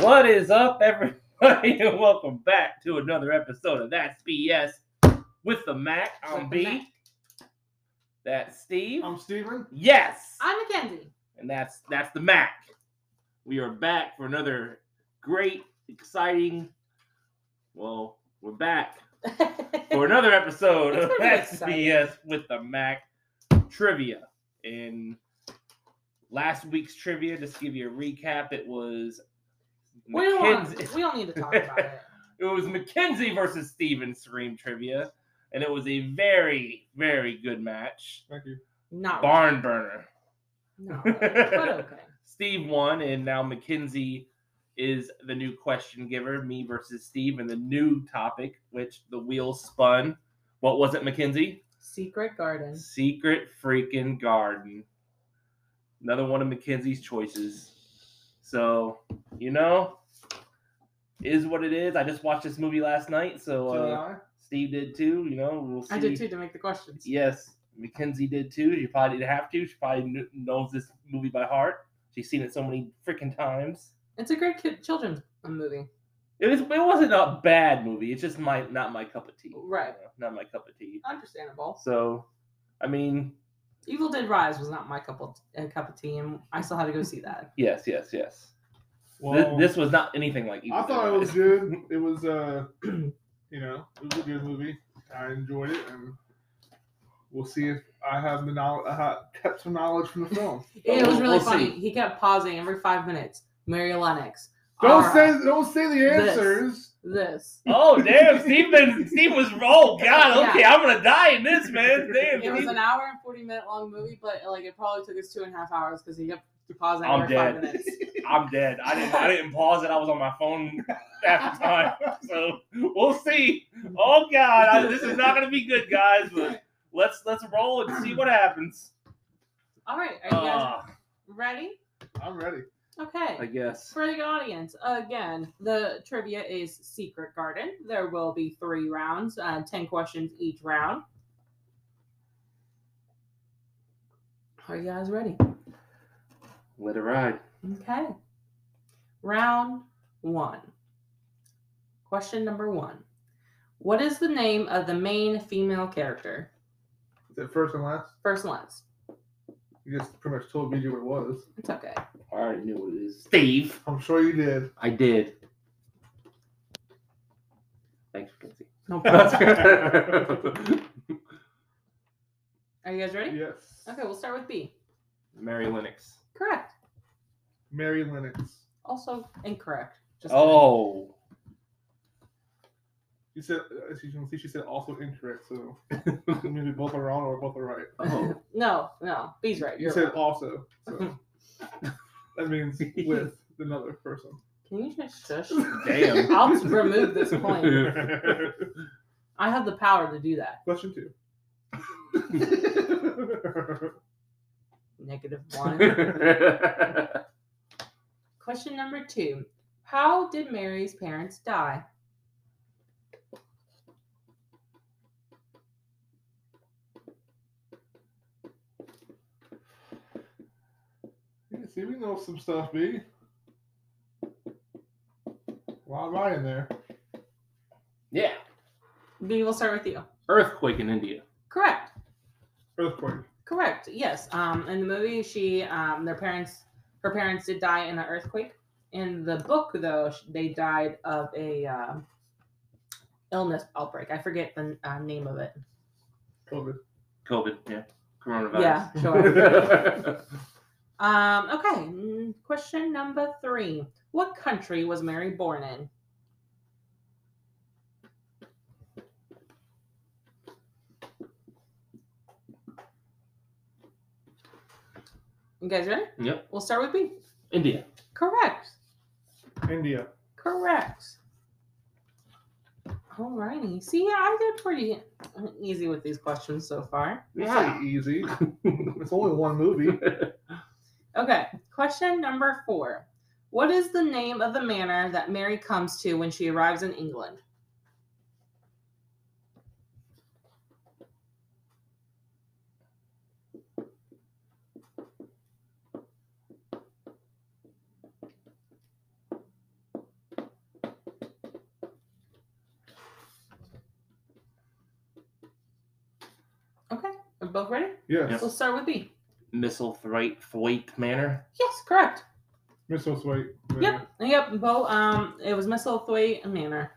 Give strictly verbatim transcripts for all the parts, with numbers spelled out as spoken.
What is up, everybody, and welcome back to another episode of That's B S with the Mac. I'm With the B. Mac. That's Steve. I'm Steven. Yes. I'm Mackenzie. And that's that's the Mac. We are back for another great, exciting. Well, we're back for another episode It's of pretty That's exciting. B S with the Mac trivia. In last week's trivia, just to give you a recap, it was We don't, want, Mackenzie- we don't need to talk about it. It was Mackenzie versus Steven Scream trivia, and it was a very, very good match. Thank you. Not Barn burner. really. No, but okay. Steve won, and now Mackenzie is the new question giver. Me versus Steve, and the new topic, which the wheels spun. What was it, Mackenzie? Secret Garden. Secret freaking garden. Another one of Mackenzie's choices. So, you know, is what it is. I just watched this movie last night, so So uh, Steve did too. You know, we'll see. I did too to make the questions. Yes, Mackenzie did too. She probably didn't have to. She probably kn- knows this movie by heart. She's seen it so many freaking times. It's a great kid, children's movie. It was. It wasn't a bad movie. It's just my not my cup of tea. Right. You know, not my cup of tea. Understandable. So, I mean, Evil Dead Rise was not my cup of, uh, cup of tea, and I still had to go see that. yes, yes, yes. Well, Th- this was not anything like. Evil I Dead thought it was Rise. good. It was, uh, you know, it was a good movie. I enjoyed it, and we'll see if I have the knowledge. I have kept some knowledge from the film. It was we'll- really we'll funny. see. He kept pausing every five minutes. Mary Lennox. Don't All say, right, don't say the This. answers. this. Oh damn! Steve been Steve was. Oh god! Okay, Yeah. I'm gonna die in this, man. Damn. It was Steve- an hour and forty minute long movie, but like it probably took us two and a half hours because he kept pausing I'm every five dead. minutes. I'm dead. I didn't. I didn't pause it. I was on my phone half the time. So we'll see. Oh God, I, this is not gonna be good, guys. But let's let's roll and see what happens. All right, are you guys Uh, ready? I'm ready. Okay. I guess. For the audience, again, the trivia is Secret Garden. There will be three rounds, uh, ten questions each round. Are you guys ready? Let it ride. Okay. Round one. Question number one. What is the name of the main female character? Is it first and last? First and last. You just pretty much told me what it was. It's okay. I already knew what it is. Steve. I'm sure you did. I did. Thanks, Mackenzie. No problem. Mary Are you guys ready? Yes. Okay, we'll start with B. Lennox. Correct. Mary Lennox. Also incorrect. Just Oh. You said, as you can see, she said also incorrect, so maybe both are wrong or both are right. Oh. No, no. B's right. You You're said wrong. also, so that means with another person. Can you just shush? Damn. I'll just remove this point. I have the power to do that. Question two. Negative one. Question number two. How did Mary's parents die? Yeah, see, we know some stuff, B. Why am I in there? Yeah. B, we'll start with you. Earthquake in India. Correct. Earthquake. Correct. Yes. Um, in the movie, she, um, their parents, her parents did die in an earthquake. In the book, though, sh- they died of a uh, illness outbreak. I forget the uh, name of it. COVID. COVID, yeah. Coronavirus. Yeah, sure. Um, okay. mm, Question number three. What country was Mary born in? You guys ready? Yep. We'll start with B. India. Correct. India. Correct. Alrighty. See, yeah, I did pretty easy with these questions so far. It's Yeah. not easy. It's only one movie. Okay. Question number four. What is the name of the manor that Mary comes to when she arrives in England? both ready? Yes. We'll start with B. Misselthwaite Thwaite Manor. Yes, correct. Misselthwaite. Yep, yep. Both. Um, it was Misselthwaite Manor.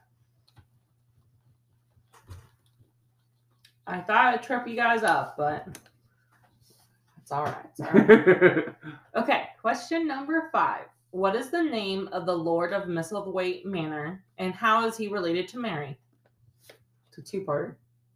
I thought I'd trip you guys up, but it's all right. It's all right. Okay, question number five. What is the name of the Lord of Misselthwaite Manor, and how is he related to Mary? It's a two-parter.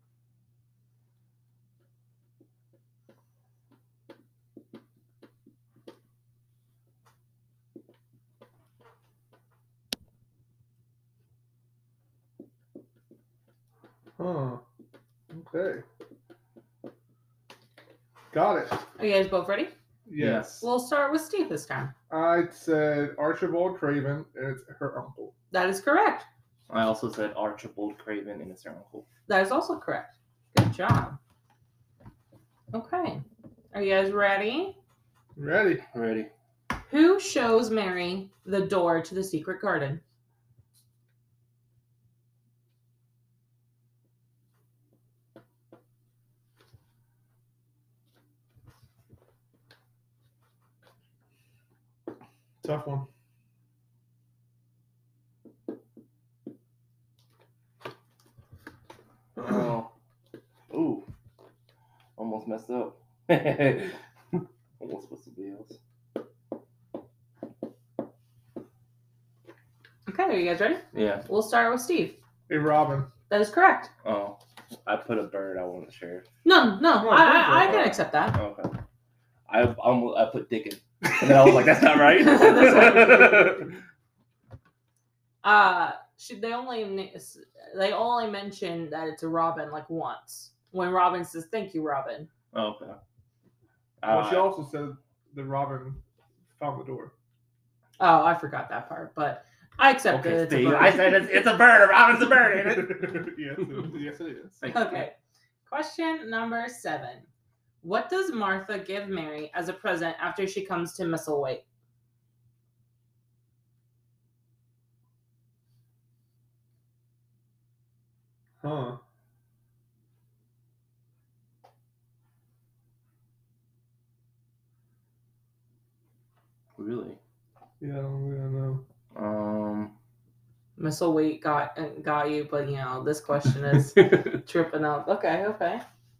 Huh. Okay. Got it. Are you guys both ready? Yes. We'll start with Steve this time. I said Archibald Craven, and it's her uncle. That is correct. I also said Archibald Craven and it's their uncle. That is also correct. Good job. Okay. Are you guys ready? Ready? Ready? Who shows Mary the door to the secret garden? Tough one. Oh. Ooh. Almost messed up. Almost supposed to be else. Okay, are you guys ready? Yeah. We'll start with Steve. Hey, Robin. That is correct. Oh. I put a bird. I wasn't sure. No, no, Oh, I, good I, I job. can accept that. Oh, okay. I almost I put Dickon. And then I was like, that's not right. That's Uh, she, they only they only mention that it's a Robin like once when Robin says thank you, Robin. Oh, okay. Well, she Uh, also said that Robin found the door. Oh, I forgot that part, but I accept okay, it. It's a Steve. bird. I said it's, it's a bird. A robin's a bird, ain't it? yes, it, yes, it is. Thank you. Okay. Question number seven. What does Martha give Mary as a present after she comes to Misselthwaite? Huh. Really? Yeah, I don't really know. Um. Misselthwaite got got you, but you know this question is tripping up. Okay, okay.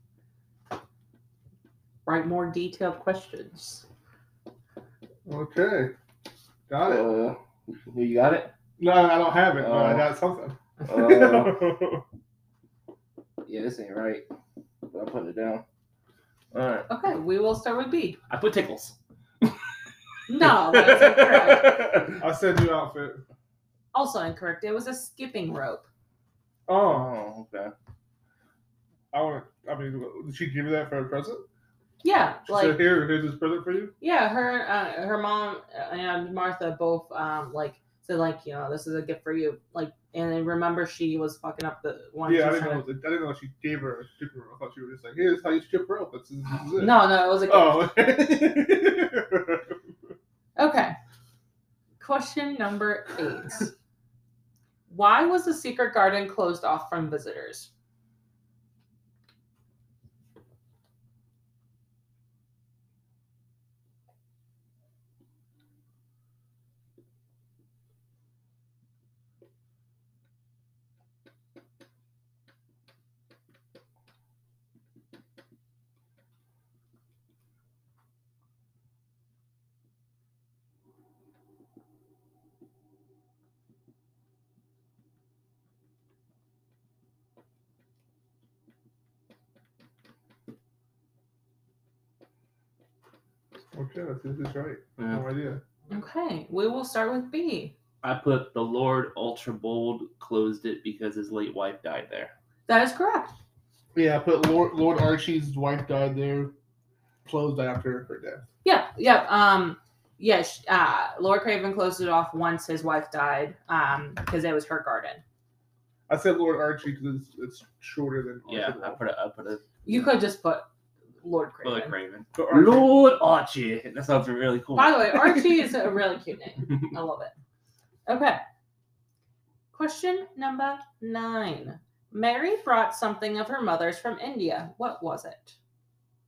Write more detailed questions. Okay. Got it. uh, you got it? No, I don't have it, but I Oh. got something. Uh, yeah, this ain't right. But I'm putting it down. All right. Okay, we will start with B. I put tickles. No, that's incorrect. I said new outfit. Also incorrect. It was a skipping rope. Oh, Oh, okay. I want. I mean, did she give you that for a present? Yeah, She like said, "Here, here's this present for you." yeah, her uh, her mom and Martha both um like said like you know this is a gift for you like and then remember she was fucking up the one. she Yeah, I was didn't know. trying I didn't know she gave her a strip rope. I thought she was just like, "Here's how you strip rope." That's this is to- it. No, no, it was a gift. Oh. Okay. Question number eight. Why was the secret garden closed off from visitors? Okay, let's see if this is right. Yeah. No idea. Okay, we will start with B. I put the Lord Archibald closed it because his late wife died there. That is correct. Yeah, I put Lord Lord Archie's wife died there, closed after her death. Yeah, yeah. Um, yes. Uh, Lord Craven closed it off once his wife died. Um, because it was her garden. I said Lord Archie because it's, it's shorter than Yeah, I Archibald. put a, I put a You could just put Lord Craven. Lord Craven. But Archie- Lord Archie. That sounds really cool. By the way, Archie is a really cute name. I love it. Okay. Question number nine. Mary brought something of her mother's from India. What was it?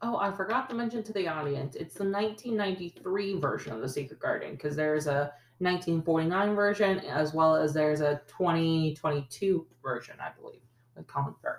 Oh, I forgot to mention to the audience, it's the nineteen ninety-three version of The Secret Garden because there's a nineteen forty-nine version as well as there's a twenty twenty-two version, I believe, with Colin Firth.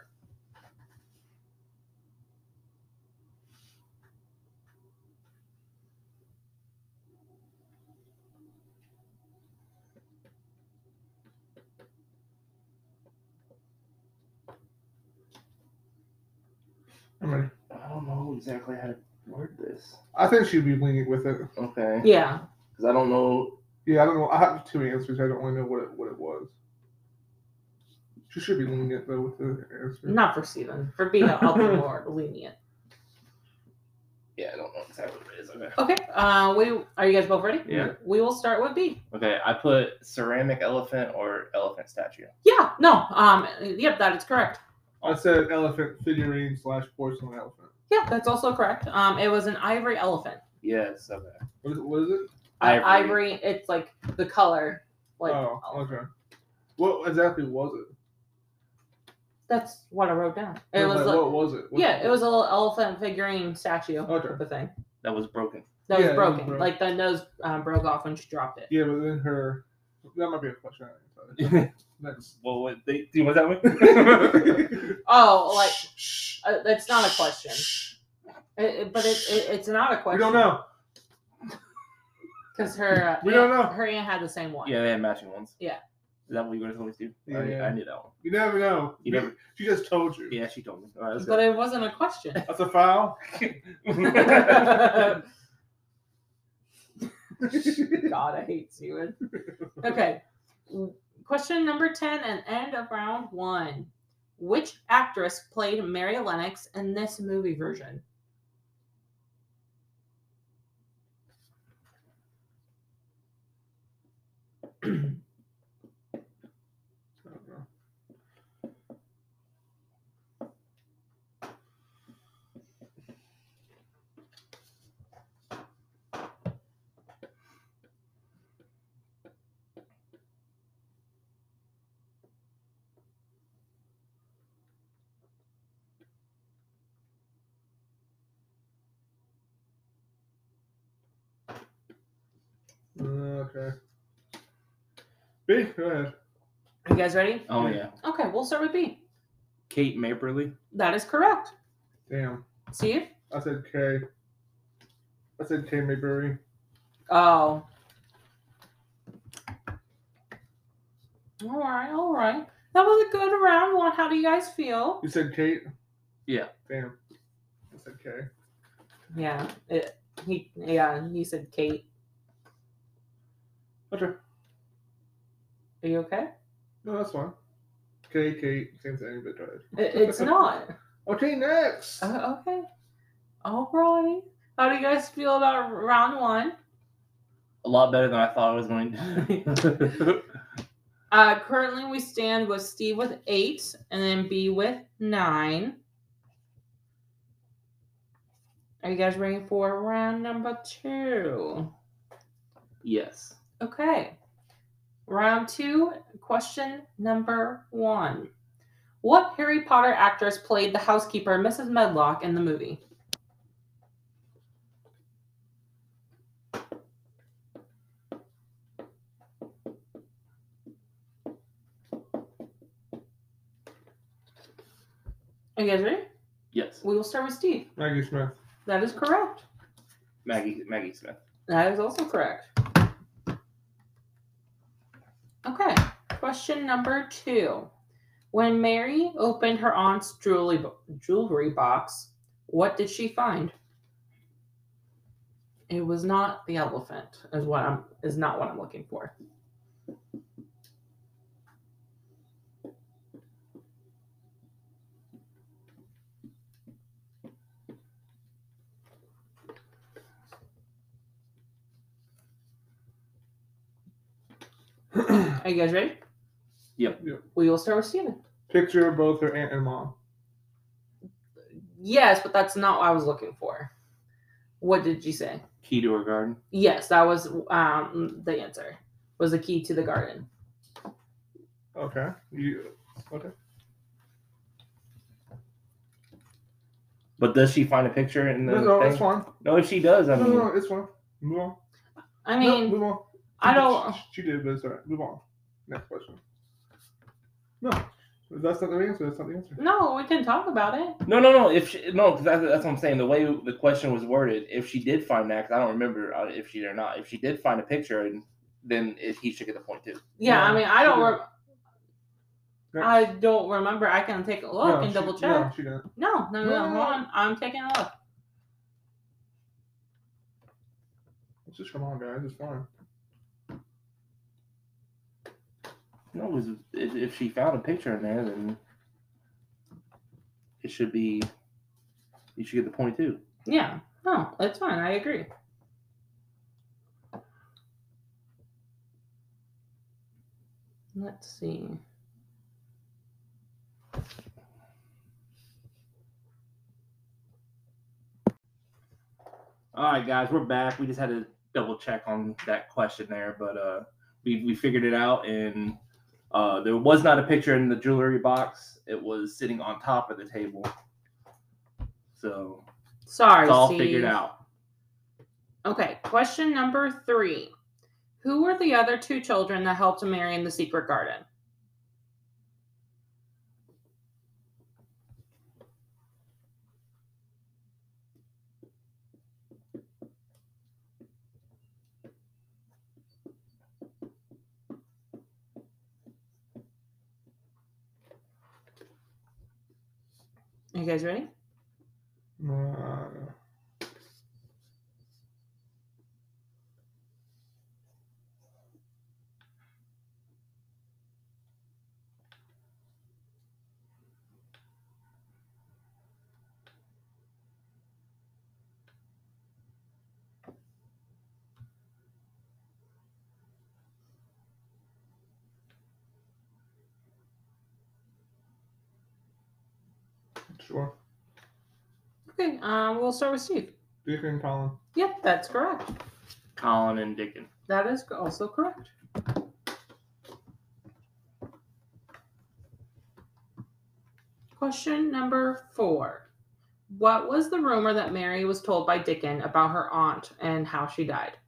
I'm ready. I don't know exactly how to word this. I think she'd be lenient with it. Okay. Yeah. Because I don't know. Yeah, I don't know. I have two answers. I don't really know what it, what it was. She should be lenient though with the answer. Not for Steven. For B, I'll be more lenient. Yeah, I don't know exactly what it is. Okay. Okay. Uh, we are you guys both ready? Yeah. We will start with B. Okay, I put ceramic elephant or elephant statue. Yeah. No. Um. Yep. That is correct. I said elephant figurine slash porcelain elephant. Yeah, that's also correct. Um, it was an ivory elephant. Yes. Okay. What is it? What is it? Ivory. Ivory. ivory it's like the color. Like. oh, okay. What exactly was it? That's what I wrote down. It No, was. like, like- what was it? What- yeah, it was a little elephant figurine statue Okay. type of thing. That was broken. That Yeah, was it was broken. broken. Like the nose um, broke off when she dropped it. Yeah, but then her. That might be a question. I didn't tell you. Next. Well, what they do? What's that one? Oh, like Shh. uh, that's not a question. It, it- but it, it, it's not a We question. don't know. Because her uh, We aunt, don't know. her aunt had the same one. Yeah, they had matching ones. Yeah. Is that what you guys always do? Yeah. I, I knew that one. You never know. You never- She just told you. Yeah, she told me. All right, that's But it wasn't a question. That's a foul. it. God, I hate Steven. Okay. Question number ten and end of round one. Which actress played Mary Lennox in this movie version? I don't know. Okay. B, go ahead. Are you guys ready? Oh yeah, Okay, we'll start with B. Kate Maberly. That is correct. Damn. Steve? I said K. I said K Mayberry. Oh. All right, all right. That was a good round one. How do you guys feel? You said Kate? Yeah. Damn. I said K. Yeah, it, he yeah he said Kate. Okay. Are you okay? No, that's fine. K, Kate, same thing, but go ahead. It, it's not. Okay, next. Uh, okay. All right. How do you guys feel about round one? A lot better than I thought I was going to. Uh, currently, we stand with Steve with eight, and then B with nine. Are you guys ready for round number two? Yes. Okay. Round two, question number one. What Harry Potter actress played the housekeeper, Missus Medlock, in the movie? Are you guys ready? Yes. We will start with Steve. Maggie Smith. That is correct. Maggie Maggie Smith. That is also correct. Okay, question number two. When Mary opened her aunt's jewelry jewelry box, what did she find? It was not the elephant, is what I'm is not what I'm looking for. Are you guys ready? Yep. Yep. We will start with Steven. Picture of both her aunt and mom. Yes, but that's not what I was looking for. What did you say? Key to her garden. Yes, that was um the answer. Was the key to the garden. Okay. You okay? But does she find a picture in the No, no, thing? it's fine. No, if she does, I No, mean, no, no, it's fine. Move on. I No, mean, move on. I don't. She, she did, but it's alright. Move on. Next question. No, if that's not the answer. That's not the answer. No, we can talk about it. no, no, no. If she, no, because that's, that's what I'm saying. The way the question was worded, if she did find that, 'cause I don't remember uh, if she did or not. If she did find a picture, and then it, he should get the point too. Yeah, I No, mean, I she don't. didn't. Re- Next. I don't remember. I can take a look No, and she- double No, check. she didn't. No, no, no, No, no. no, Hold no. on. I'm taking a look. Let's just come on, guys. It's fine. No, it was, if, if she found a picture in there, then it should be. You should get the point too. Yeah. No, it's fine. I agree. Let's see. All right, guys, we're back. We just had to double check on that question there, but uh, we we figured it out, and uh, there was not a picture in the jewelry box. It was sitting on top of the table, so Sorry, it's all Steve. figured out. Okay, question number three. Who were the other two children that helped Mary in the secret garden? Are you guys ready? Uh, sure. Okay, um, we'll start with Steve. Dick and Colin. Yep, that's correct. Colin and Dickon. That is also correct. Question number four. What was the rumor that Mary was told by Dickon about her aunt and how she died?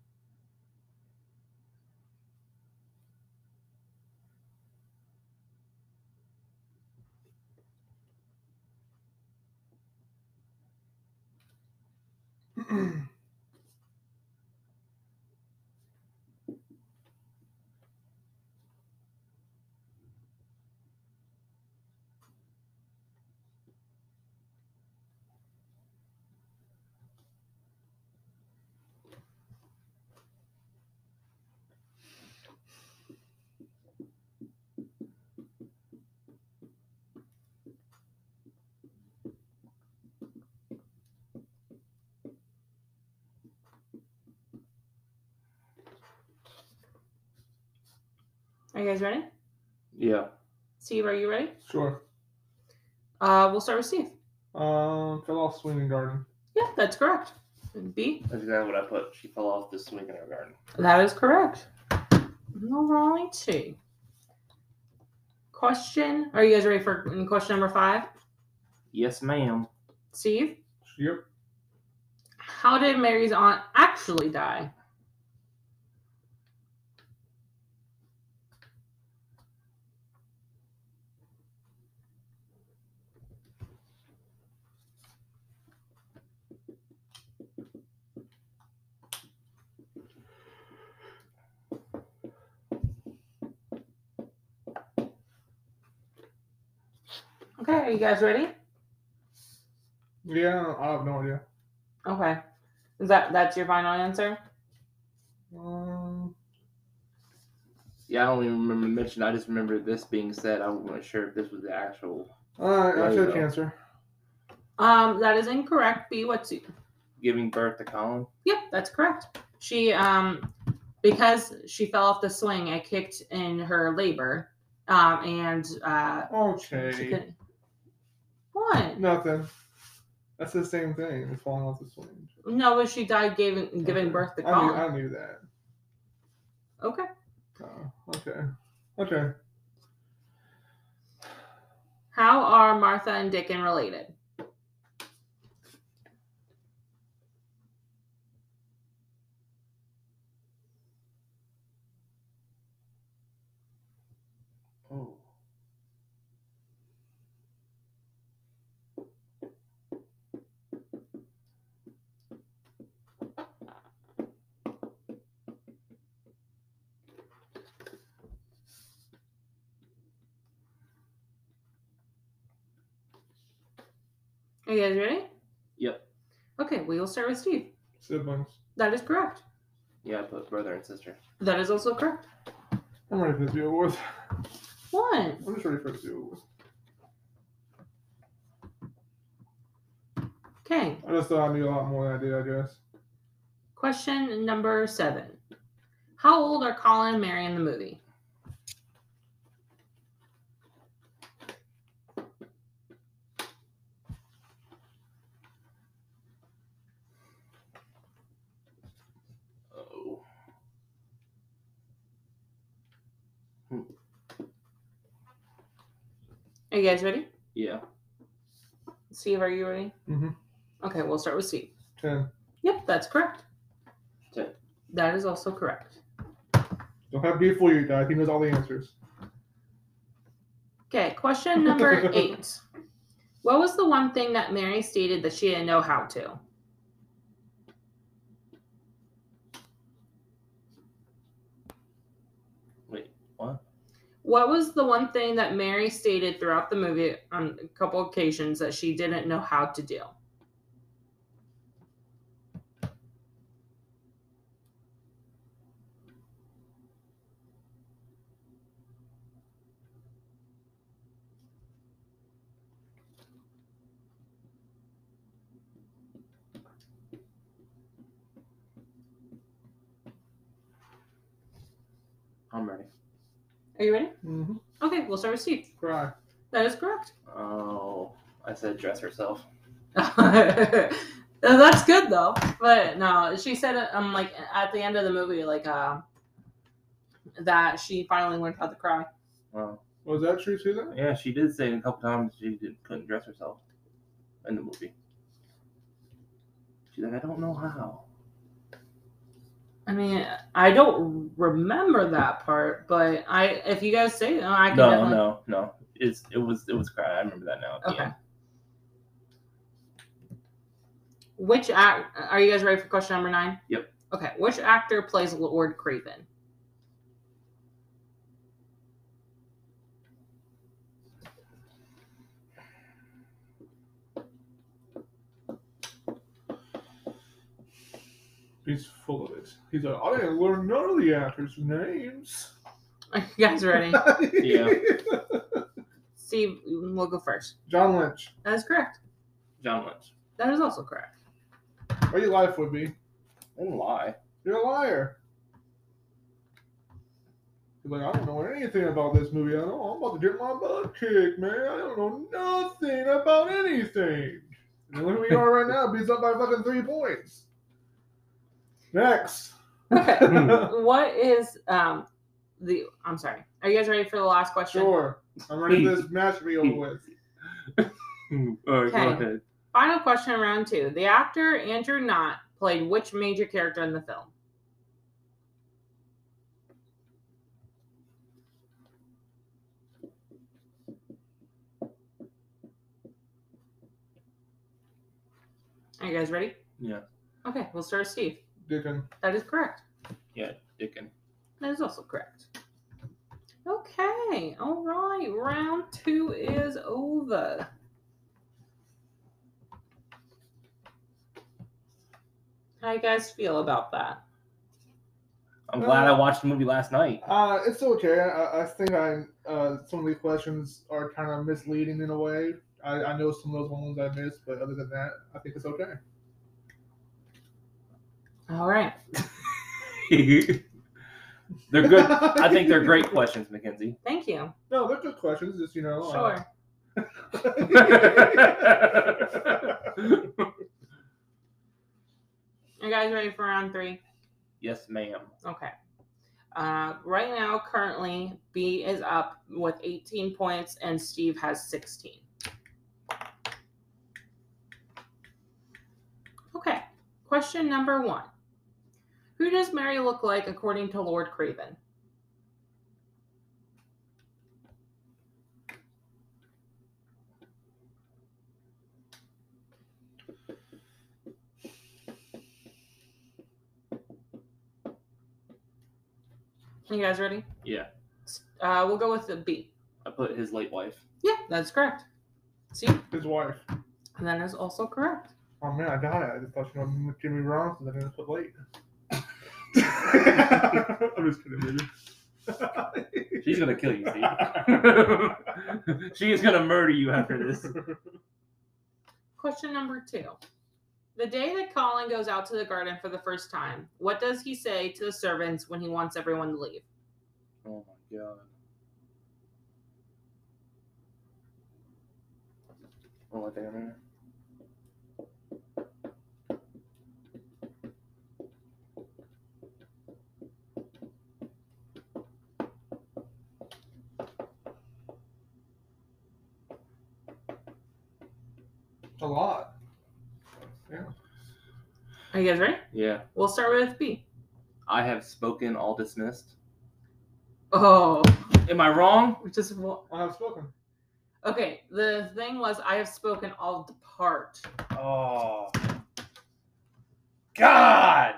Are you guys ready? Yeah. Steve, are you ready? Sure. Uh, we'll start with Steve. Um, fell off swinging garden. Yeah, that's correct. And B? That's exactly what I put. She fell off the swing in her garden. That is correct. Alrighty. Question. Are you guys ready for question number five? Yes, ma'am. Steve? Yep. How did Mary's aunt actually die? Okay, are you guys ready? Yeah, I have no idea. Okay. Is that that's your final answer? Um, Yeah, I don't even remember mentioning. I just remember this being said. I wasn't sure if this was the actual alright, I There you said go. cancer. Um, that is incorrect. B, what's you? giving birth to Colin. Yep, that's correct. She um because she fell off the swing, it kicked in her labor. Um and uh she Okay. couldn't- What? Nothing. That's the same thing. It's falling off the swing. No, but she died giving giving Okay. birth to I knew, Colin. I knew that. Okay. Oh, okay. Okay. How are Martha and Dickon related? Are you guys ready? Yep. Okay, we will start with Steve. Siblings. That is correct. Yeah, I put brother and sister. That is also correct. I'm ready for this to be over with. What? I'm just ready for it to be over with. Okay. I just thought I knew a lot more than I did, I guess. Question number seven. How old are Colin and Mary in the movie? Oh. Are you guys ready? Yeah. Steve, are you ready? Mm-hmm. Okay, we'll start with Steve. Ten. Yep, that's correct. Ten. That is also correct. Don't have beef for you, guy. He knows all the answers. Okay, question number eight. What was the one thing that Mary stated that she didn't know how to? Wait, what? What was the one thing that Mary stated throughout the movie on a couple occasions that she didn't know how to do? I'm ready. Are you ready? Mm-hmm. Okay, we'll start with Steve. Cry. That is correct. Oh, I said dress herself. That's good though. But no, she said it um like at the end of the movie, like uh that she finally learned how to cry. Well, Was that true too then? yeah, she did say a couple times she didn't, couldn't dress herself in the movie. She's like, I don't know how. I mean, I don't remember that part, but I if you guys say uh, I can No, definitely. no, no. It's it was it was cry. I remember that now. At the Okay. end. Which act? Are you guys ready for question number nine? Yep. Okay. Which actor plays Lord Craven? He's full of it. He's like, I didn't learn none of the actors' names. Are you guys ready? Yeah. Steve, we'll go first. John Lynch. That is correct. John Lynch. That is also correct. What your life would be? I didn't lie. You're a liar. He's like, I don't know anything about this movie. I know I'm about to get my butt kicked, man. I don't know nothing about anything. And look who we are right now, beats up by fucking three points. Next. Okay. What is um the? I'm sorry. Are you guys ready for the last question? Sure. I'm ready for this match to be over with. All right, go Okay. ahead. Final question, round two. The actor Andrew Knott played which major character in the film? Are you guys ready? Yeah. Okay, we'll start with Steve. Dickon. That is correct. Yeah, Dickon. That is also correct. Okay, all right. Round two is over. How you guys feel about that? I'm glad I watched the movie last night. Uh, it's okay. I, I think I uh, some of these questions are kind of misleading in a way. I, I know some of those ones I missed, but other than that, I think it's okay. All right. They're good. I think they're great questions, Mackenzie. Thank you. No, they're good questions. Just you know. Sure. Uh, Are you guys ready for round three? Yes, ma'am. Okay. Uh, right now, currently, B is up with eighteen points and Steve has sixteen. Okay. Question number one. Who does Mary look like according to Lord Craven? You guys ready? Yeah. Uh, we'll go with the B. I put his late wife. Yeah, that's correct. See? his wife. That is also correct. Oh man, I got it. I just thought you know Jimmy wrong, so they're gonna put late. I'm just kidding, baby. She's gonna kill you, Steve. She is gonna murder you after this. Question number two. The day that Colin goes out to the garden for the first time, what does he say to the servants when he wants everyone to leave? Oh my god. Oh, what damn it. It's a lot. Yeah. Are you guys ready? Yeah. We'll start with B. I have spoken, all dismissed. Oh, Am I wrong? just wa- I have spoken. okay. The thing was, I have spoken. I'll depart. Oh. God!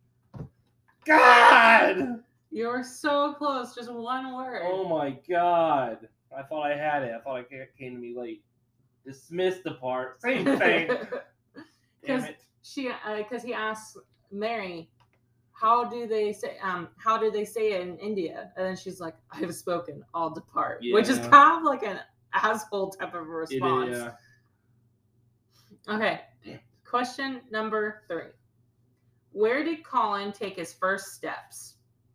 God! You're so close. Just one word. Oh my god. I thought I had it. I thought it came to me late. Dismissed the part. Same thing. Damn Because it. she, because he asks Mary, how do they say, um, how do they say it in India? And then she's like, I have spoken. I'll depart. Which is Yeah. kind of like an asshole type of a It response. is, yeah. Okay. Damn. Question number three. Where did Colin take his first steps?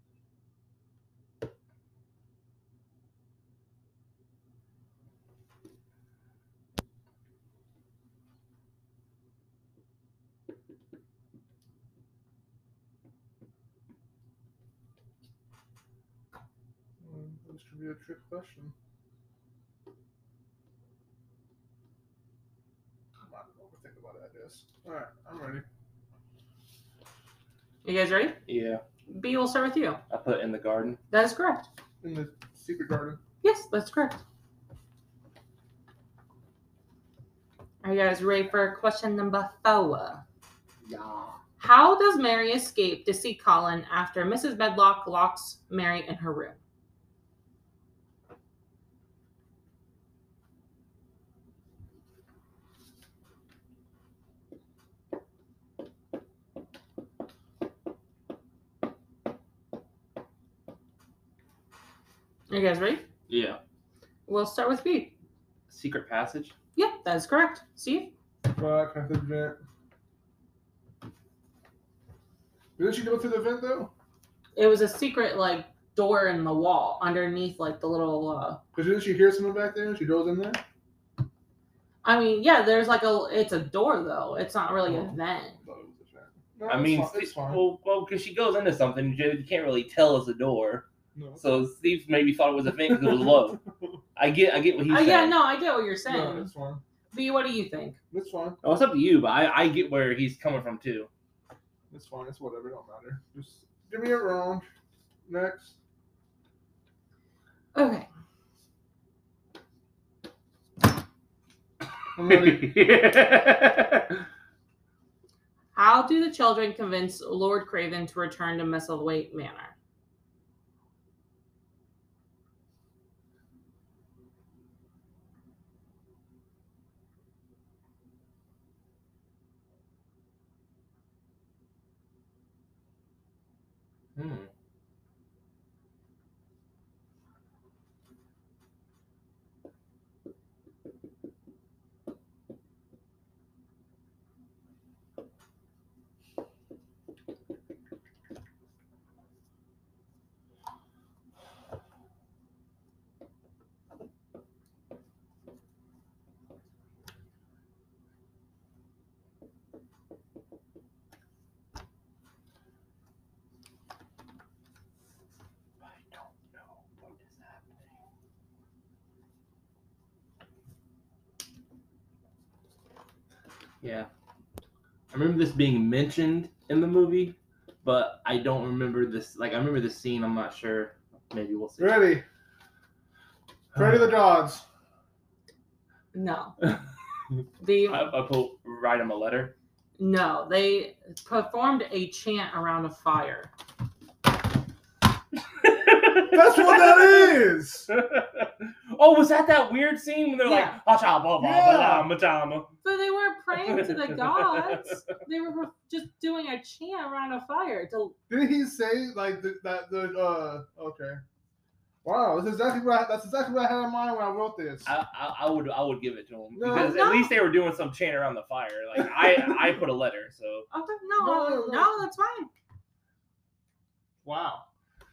Mm, This could be a trick question. I'm not gonna overthink about it, I guess. Alright, I'm ready. You guys ready? Yeah. B, we'll start with you. I put in the garden. That is correct. In the secret garden. Yes, that's correct. Are you guys ready for question number four? Yeah. How does Mary escape to see Colin after Missus Medlock locks Mary in her room? Are you guys ready? Yeah. We'll start with B. Secret passage. Yeah, that is correct. Steve? Fuck, I said vent. Didn't she go through the vent though? It was a secret, like, door in the wall underneath, like, the little, uh... Because didn't she hear someone back there and she goes in there? I mean, yeah, there's, like, a... It's a door, though. It's not really a Oh. vent. I thought it was a vent. No, I it's mean, fine. Steve- it's fine. well, well, because she goes into something, you you can't really tell it's a door. No. So Steve maybe thought it was a vent because it was low. I get, I get what he's Uh, saying. yeah, no, I get what you're saying. No, it's fine. B, what do you think? It's fine. Oh, it's up to you, but I, I get where he's coming from too. It's fine. It's whatever. It don't matter. Just give me it wrong. Next. Okay. I'm ready. How do the children convince Lord Craven to return to Misselthwaite Manor? Hmm. I don't know what is happening. Yeah. I remember this being mentioned in the movie, but I don't remember this. Like, I remember this scene. I'm not sure. Maybe we'll see. Ready. Ready the gods. No. The I, I put write him a letter. no, they performed a chant around a fire. That's what that is. Oh, was that that weird scene when they're Yeah. like, "Hacha blah blah Yeah. blah blah"? But they weren't praying to the gods. They were just doing a chant around a fire. To, Did he say like the, that the uh okay? Wow, that's exactly what I, that's exactly what I had in mind when I wrote this. I, I, I would I would give it to them No. because No. at least they were doing some chant around the fire. Like I I put a letter, so okay, no, No, no, no, no, no. that's fine. Wow.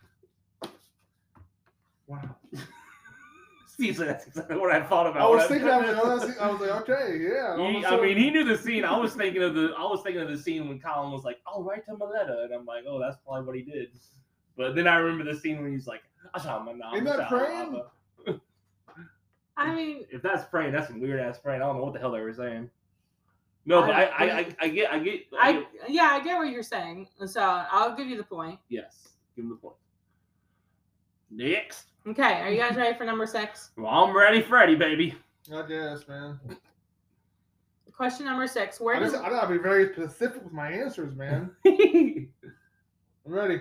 Wow. Steve's like, that's exactly what I thought about. I was when thinking, I was, I was, I was like, okay, yeah. all of a He, I sudden- mean, he knew the scene. I was thinking of the I was thinking of the scene when Colin was like, "I'll write him a letter," and I'm like, "Oh, that's probably what he did." But then I remember the scene when he's like, "Asha, my nom, Ain't that asha, praying? Abba." I mean, If that's praying, that's some weird ass praying. I don't know what the hell they were saying. No, but I, I, I, I get, I get, I I get- yeah, I get what you're saying. So I'll give you the point. yes, give him the point. Next, Okay, are you guys ready for number six? well, I'm ready, Freddy, baby. I guess, man. Question number six. Where I, does just, I gotta be very specific with my answers, man. He I'm ready.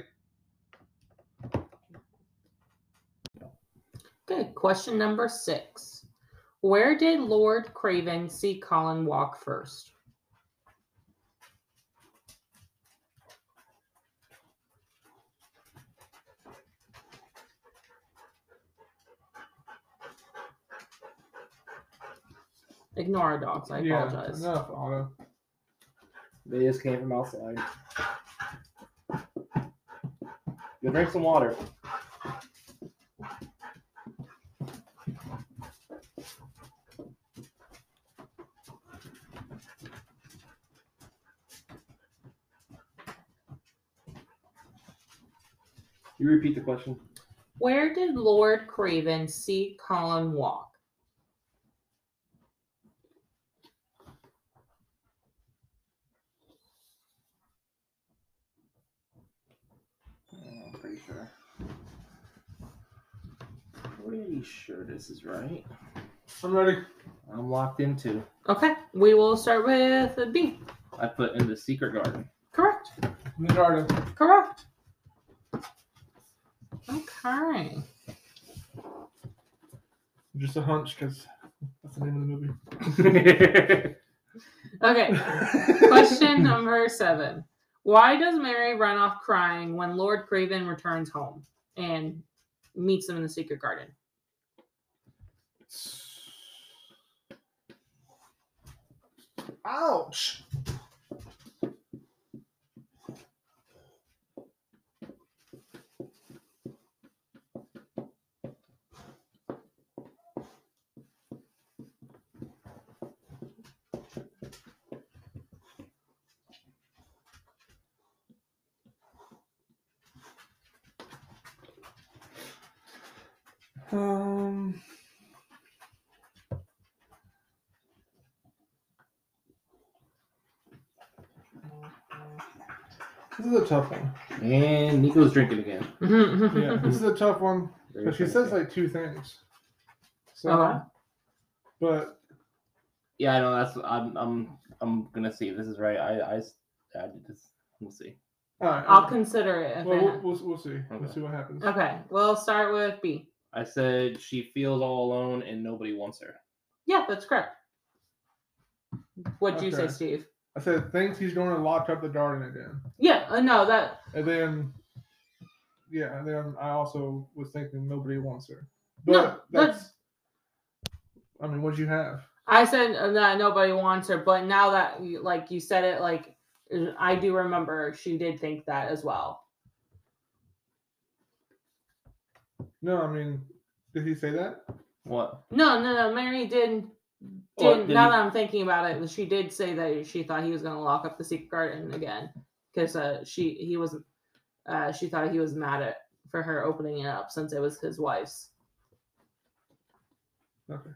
Good. Question number six. Where did Lord Craven see Colin walk first? Ignore our dogs. I yeah, apologize. enough, Otto. They just came from outside. Go drink some water. You repeat the question. Where did Lord Craven see Colin walk? I'm pretty sure. Pretty sure this is right. I'm ready. I'm locked into. Okay, we will start with B. I put in the secret garden. Correct. In the garden. Correct. Okay. Just a hunch, because that's the name of the movie. Okay. Question number seven. Why does Mary run off crying when Lord Craven returns home and meets them in the secret garden? Ouch! Um. This is a tough one. And Nico's drinking again. Yeah, this is a tough one Very because she says like two things. So, Okay. but Yeah, I know. That's I'm I'm I'm gonna see if this is right. I I, I did this. We'll see. all right, I'll consider it. If well, it we'll, we'll we'll see. We'll Okay. see what happens. okay, we'll start with B. I said she feels all alone and nobody wants her. Yeah, that's correct. What'd you say, Okay. Steve? I said thinks he's going to lock up the garden again, Yeah, uh, no, that and then yeah, and then I also was thinking nobody wants her. But No, that's. that's- I mean, what'd you have? I said uh, that nobody wants her, but now that you, like you said it, like uh, I do remember she did think that as well. No, I mean, did he say that? What? No, no, no. Mary did. What, Did did now he- that I'm thinking about it, she did say that she thought he was going to lock up the secret garden again because uh, she he was uh, she thought he was mad at for her opening it up since it was his wife's. Okay.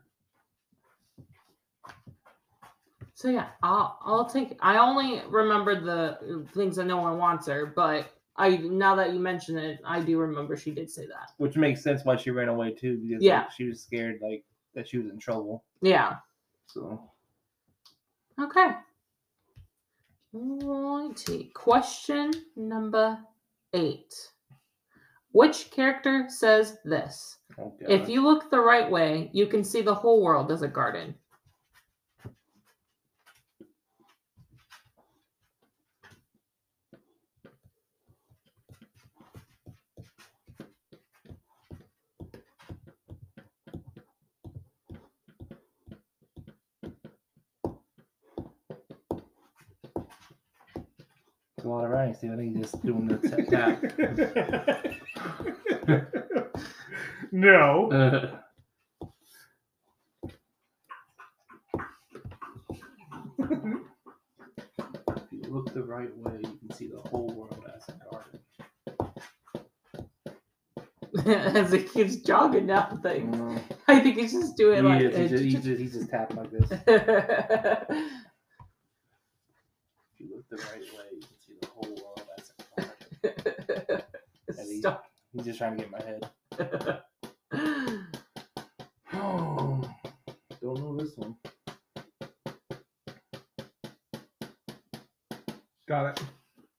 So yeah, I'll I'll take. I only remembered the things that no one wants her, but I now that you mention it, I do remember she did say that. Which makes sense why she ran away too, because Yeah. like, she was scared like that she was in trouble. Yeah. So Okay. Alrighty. Question number eight. Which character says this? Oh, God. If you look the right way, you can see the whole world as a garden. It's a lot of writing, Steve. I think he's just doing the tap tap. No. Uh, if you look the right way, you can see the whole world as a garden. As he keeps jogging down things. Mm. I think he's just doing He like. is. He's just, he's, just, he's just tapping like this. If you look the right way, you can see the whole world as a garden. And he- Stop. he's just trying to get in my head. Oh, don't know this one. Got it.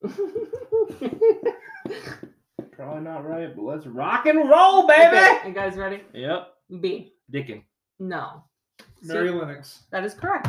Probably not right, but let's rock and roll, baby. Okay, you guys ready? Yep. B. Dickin. No. Mary Steve, Lennox. that is correct.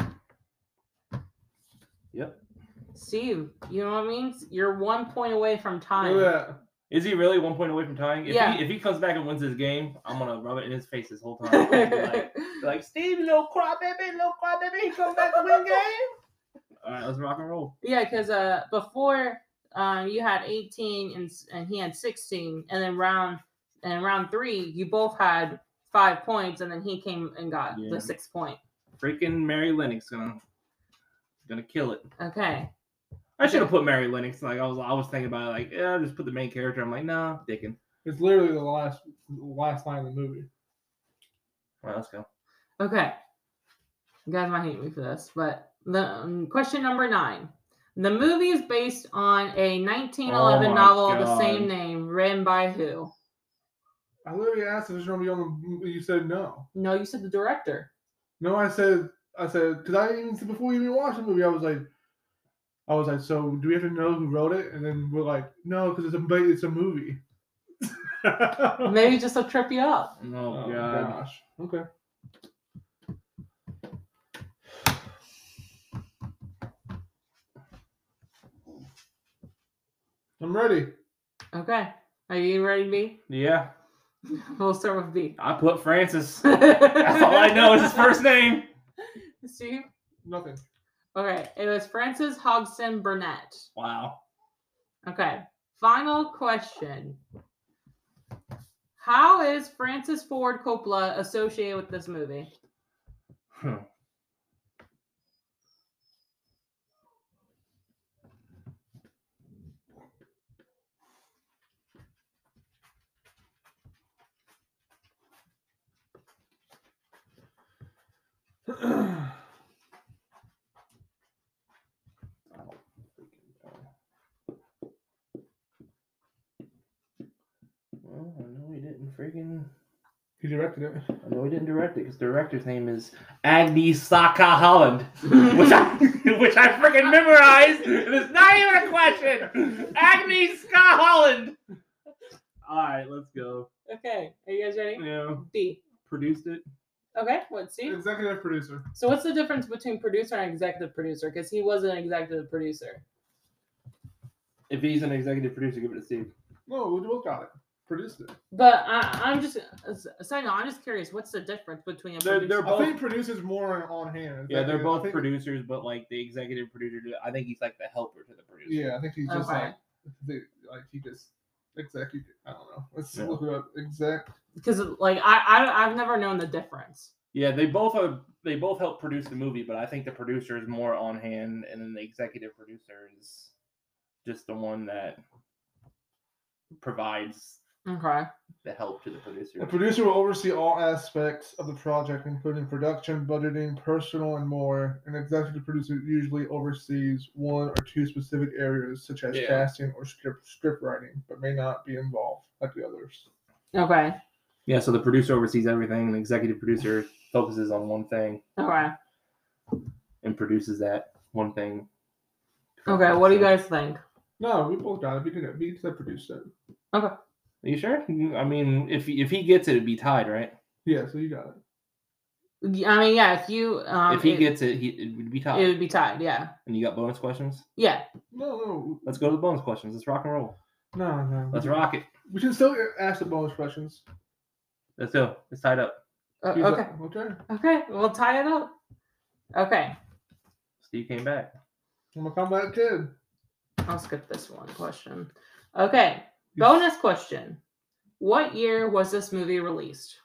Yep. Steve, you know what I mean? You're one point away from time. Look at that. Is he really one point away from tying? If Yeah. he if he comes back and wins this game, I'm gonna rub it in his face this whole time. I'm gonna be like, be like, Steve, little crybaby, little crybaby, he comes back to win game. All right, let's rock and roll. Yeah, because uh, before um, you had eighteen and and he had sixteen, and then round and round three you both had five points, and then he came and got Yeah. the six point. Freaking Mary Lennox gonna gonna kill it. Okay. I should have put Mary Lennox. Like I was, I was thinking about it, like, yeah, just put the main character. I'm like, nah, Dickin. It's literally the last last line of the movie. All right, let's go. Okay. You guys might hate me for this, but the um, question number nine. The movie is based on a nineteen eleven Oh my novel of the God. same name, written by who? I literally asked if it's gonna be on the. You said no. No, you said the director. No, I said I said because I even said before you even watched the movie, I was like, I was like, so do we have to know who wrote it? And then we're like, no, because it's a ba- it's a movie. Maybe just to trip you up. Oh, Oh God. gosh. Okay. I'm ready. Okay. Are you ready, B? Yeah, We'll start with B. I put Francis. That's all I know is his first name. Steve? Nothing. Okay. It was Francis Hodgson Burnett. Wow. Okay. Final question. How is Francis Ford Coppola associated with this movie? Hmm. Well, I know he didn't freaking. He directed it. I know he didn't direct it because the director's name is Agnieszka Holland, which I which I freaking memorized. And it's not even a question. Agnieszka Holland. All right, let's go. Okay. Are you guys ready? Yeah, B. produced it. Okay. What, Steve? Executive producer. So what's the difference between producer and executive producer? Because he was an executive producer. If he's an executive producer, give it to Steve. No, we both got it. Produced it. But I, I'm just, sorry, no, I'm just curious. What's the difference between a They're- producer? they're I think both- producer's more on hand. Yeah, they're Executive- I both think- producers, but like the executive producer, I think he's like the helper to the producer. Yeah, I think he's just Okay. like, they, like he just executive. I don't know. Let's Yeah. look it up. Exec. Because like I, I, I've never known the difference. Yeah, they both are. They both help produce the movie, but I think the producer is more on hand, and then the executive producer is just the one that provides Okay. the help to the producer. The producer will oversee all aspects of the project, including production, budgeting, personal, and more. An executive producer usually oversees one or two specific areas, such as Yeah. casting or script script writing, but may not be involved like the others. Okay. Yeah, so the producer oversees everything, and the executive producer focuses on one thing Okay. and produces that one thing. Okay. What do you So- guys think? No, we both got it. We did it. We said produced it. Okay. Are you sure? I mean, if if he gets it, it'd be tied, right? Yeah, so you got it. I mean, yeah. If you um, if he it, gets it, he it would be tied. it would be tied. Yeah. And you got bonus questions? Yeah. No, no, Let's go to the bonus questions. Let's rock and roll. no, no. Let's rock it. We should still ask the bonus questions. Let's go. It's tied up. Uh, He's okay. like, okay. Okay. We'll tie it up. Okay. Steve came back. I'm a comeback kid. I'll skip this one question. Okay. Bonus question. What year was this movie released?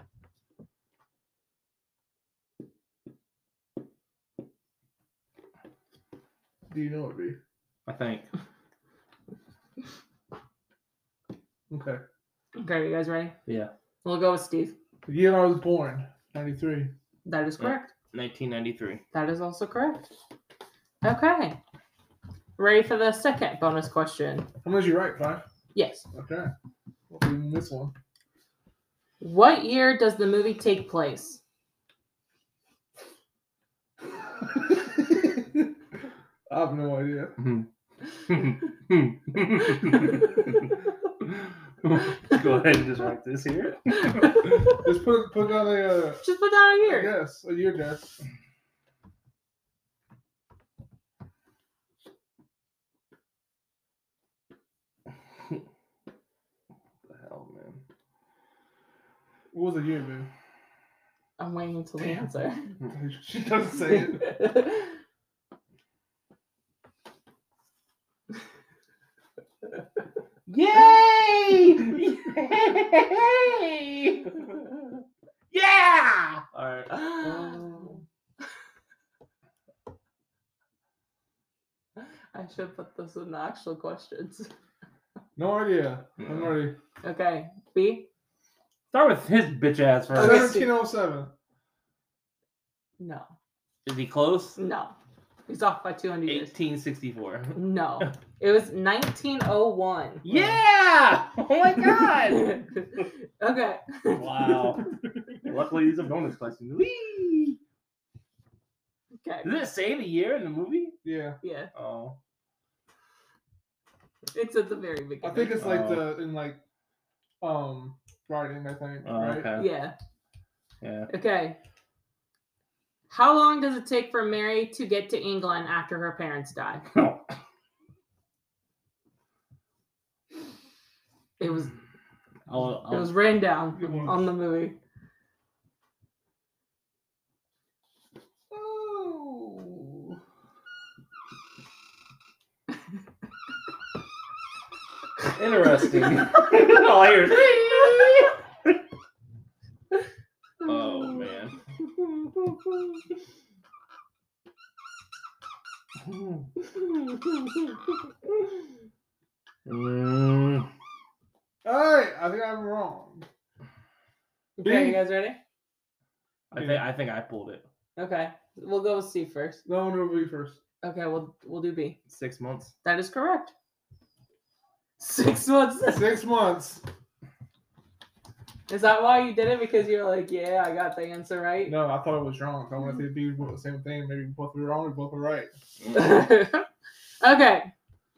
Do you know what it'd I think. be? Okay. Okay, you guys ready? Yeah. We'll go with Steve. The year I was born, ninety-three. That is correct. nineteen ninety-three. That is also correct. Okay. Ready for the second bonus question? How much you right, five? Yes. Okay. Well, even this one. What year does the movie take place? I have no idea. Go ahead and just write this here. Just put put down a uh, Just put down a a year. guess, a year guess. The hell, man. What was the year, man? I'm waiting until the answer. She doesn't say it. Yay! Yay! Yeah! All right. I should put this in the actual questions. No idea. I'm ready. Okay. B? Start with his bitch ass first. Okay. seventeen oh seven. No. Is he close? No. He's off by two hundred years. eighteen sixty-four. No. It was nineteen oh one. Yeah! Oh my god! Okay. Wow. Luckily, these are bonus questions. Whee! Okay. Does it say the year in the movie? Yeah. Yeah. Oh. It's at the very beginning. I think it's like Oh. the in like um writing, I think, Oh, right? okay. Yeah. Yeah. Okay. How long does it take for Mary to get to England after her parents die? It was I'll, I'll, it was written down It was. on the movie. Oh. Interesting. All I hear is oh man. Mm, Alright, I think I'm wrong. Okay, you guys ready? I think I think I pulled it. Okay. We'll go with C first. No one will be first. Okay, we'll we'll do B. Six months. That is correct. Six months. Six months. Is that why you did it? Because you're like, yeah, I got the answer right. No, I thought it was wrong. So I wanted to be both the same thing. Maybe both were wrong or both were right. Okay.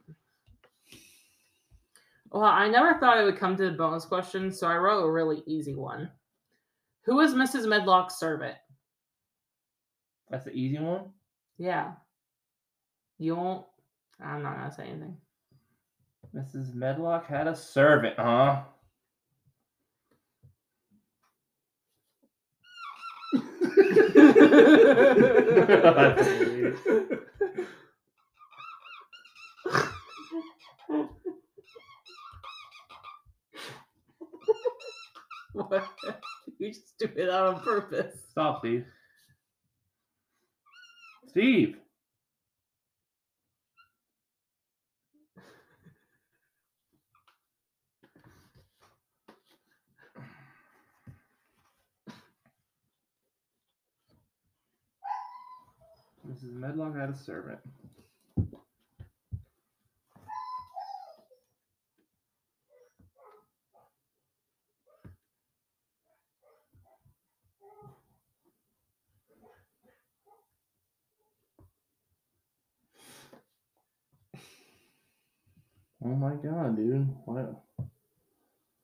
Well, I never thought it would come to the bonus question, so I wrote a really easy one. Who was Missus Medlock's servant? That's the easy one. Yeah. You won't. I'm not gonna say anything. Missus Medlock had a servant, huh? What? You just do it on purpose. Stop, Steve. Steve. Missus Medlock had a servant. Oh my god, dude. What?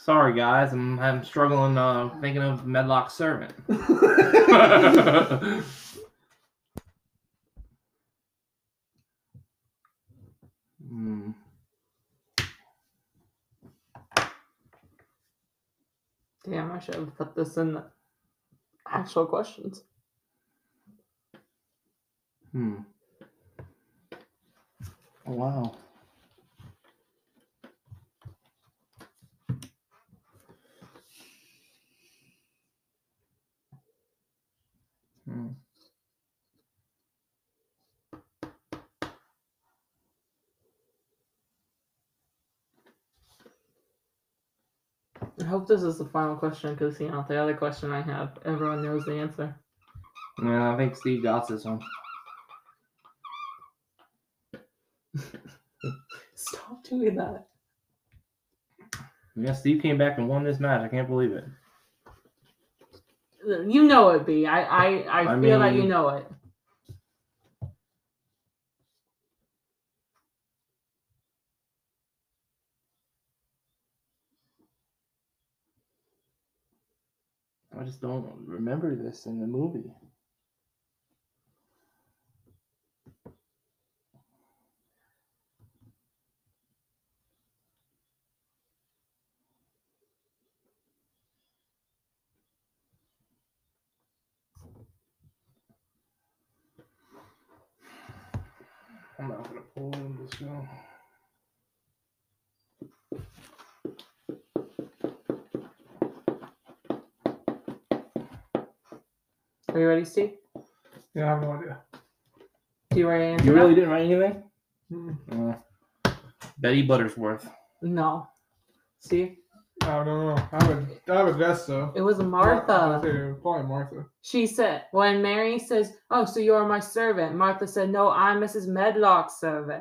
Sorry, guys. I'm I'm struggling uh, thinking of Medlock's servant. Hmm. Damn, I should have put this in the actual questions. Hmm. Oh, wow. Hmm. I hope this is the final question because, you know, the other question I have, everyone knows the answer. Yeah, I think Steve got this one. Stop doing that. Yeah, Steve came back and won this match. I can't believe it. You know it, B. I, I, I, I feel that mean- you know it. I just don't remember this in the movie. I'm not gonna pull in this film. Are you ready, Steve? Yeah, I have no idea. Do you ready to answer You really that? didn't write anything? Mm, Uh, Betty Buttersworth. No. Steve? I don't know. I have a, I have a guess though. It was Mar- Martha. okay, probably Martha. She said, when Mary says, oh, so you're my servant, Martha said, no, I'm Missus Medlock's servant.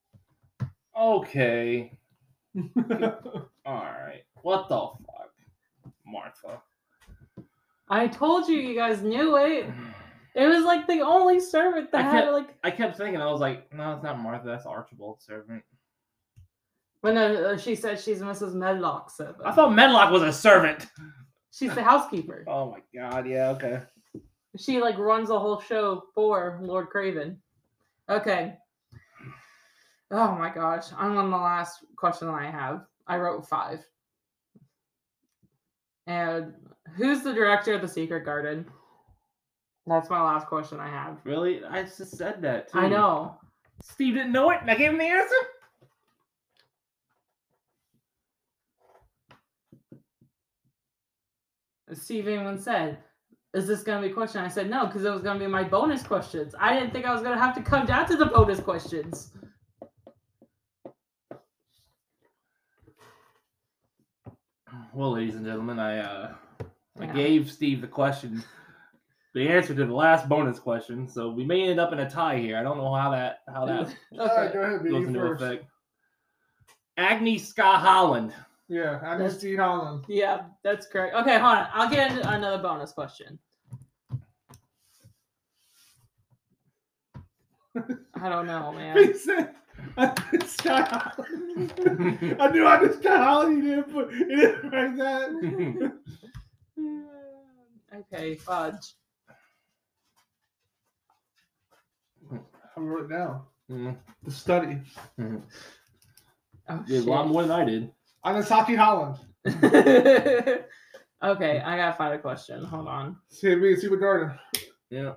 Okay. Alright. What the fuck? Martha. I told you, you guys knew it. It was like the only servant that I had kept- like. I kept thinking, I was like, no, it's not Martha, that's Archibald's servant. When uh, she said she's Missus Medlock's servant. I thought Medlock was a servant. She's the housekeeper. Oh my god, yeah, okay. She like runs the whole show for Lord Craven. Okay. Oh my gosh. I'm on the last question that I have. I wrote five. And who's the director of The Secret Garden? That's my last question I have. Really? I just said that too. I know. Steve didn't know it, and I gave him the answer? Steve even said, is this going to be a question? I said no, because it was going to be my bonus questions. I didn't think I was going to have to come down to the bonus questions. Well, ladies and gentlemen, I uh, I Yeah. gave Steve the question, the answer to the last bonus question, so we may end up in a tie here. I don't know how that how that All right, Okay. go ahead, be goes you into first. effect. Agnes Scott Holland. Yeah, I'm That's- Steve Holland. Yeah, that's correct. Okay, hold on. I'll get into another bonus question. I don't know, man. He said, Scott Holland. I knew I just Scott Holland. You didn't put, you didn't write that. Okay, fudge. I wrote it down. Mhm. The study. Mhm. Oh, Did a lot shit. more than I did. Anasaki Holland. Okay, I gotta find a question. Hold on. See, be Secret Garden. Yeah.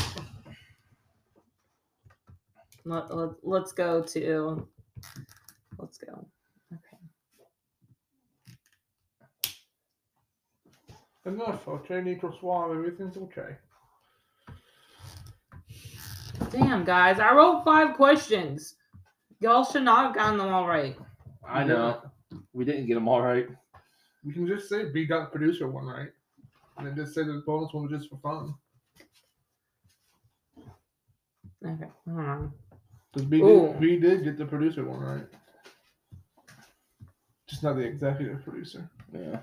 Let, let, let's go to. Let's go. Okay. Enough. Okay, Nico Suave. Everything's okay. Damn, guys, I wrote five questions. Y'all should not have gotten them all right. I know. We didn't get them all right. We can just say B got the producer one right. And then just say the bonus one was just for fun. Okay, hold on. Because B Ooh. did, B did get the producer one right. Just not the executive producer. Yeah.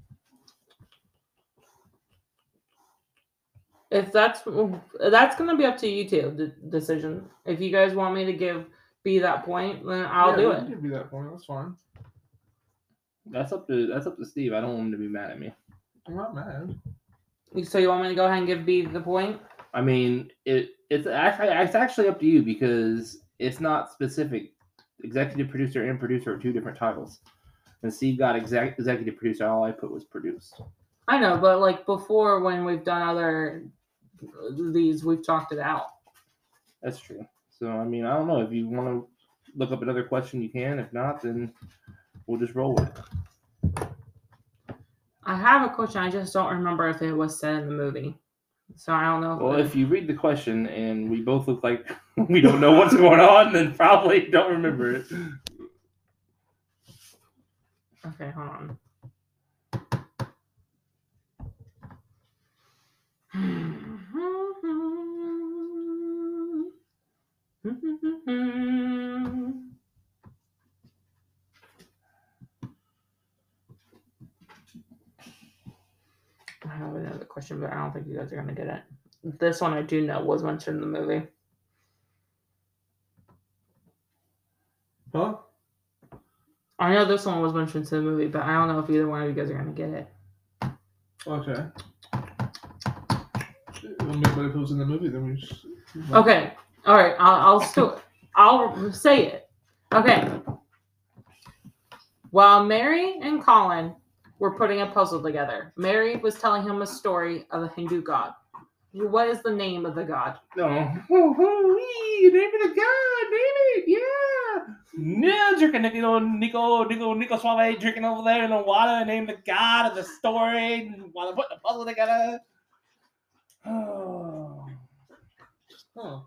If that's that's gonna be up to you two, the decision. If you guys want me to give B that point, then I'll Yeah, do you it. can Give me that point. That's fine. That's up to that's up to Steve. I don't want him to be mad at me. I'm not mad. So you want me to go ahead and give B the point? I mean, it it's actually it's actually up to you because it's not specific. Executive producer and producer are two different titles, and Steve got exec, executive producer. All I put was produced. I know, but like before, when we've done other these, we've talked it out. That's true. So I mean, I don't know if you want to look up another question, you can. If not, then we'll just roll with it. I have a question. I just don't remember if it was said in the movie. So I don't know. If Well, it, if you read the question and we both look like we don't know what's going on, then probably don't remember it. Okay, hold on. I have another question, but I don't think you guys are gonna get it. This one I do know was mentioned in the movie. Huh? I know this one was mentioned in the movie, but I don't know if either one of you guys are gonna get it. Okay. But if it was in the movie, then we just... Okay. All right. I'll, I'll still I'll say it. Okay. While Mary and Colin were putting a puzzle together, Mary was telling him a story of a Hindu god. What is the name of the god? No. Oh, oh, name of the god, name it, yeah. No, drinking Nico, Nico, Nico, Nico Suave drinking over there in the water, name the god of the story while they're putting the puzzle together. Oh. Huh.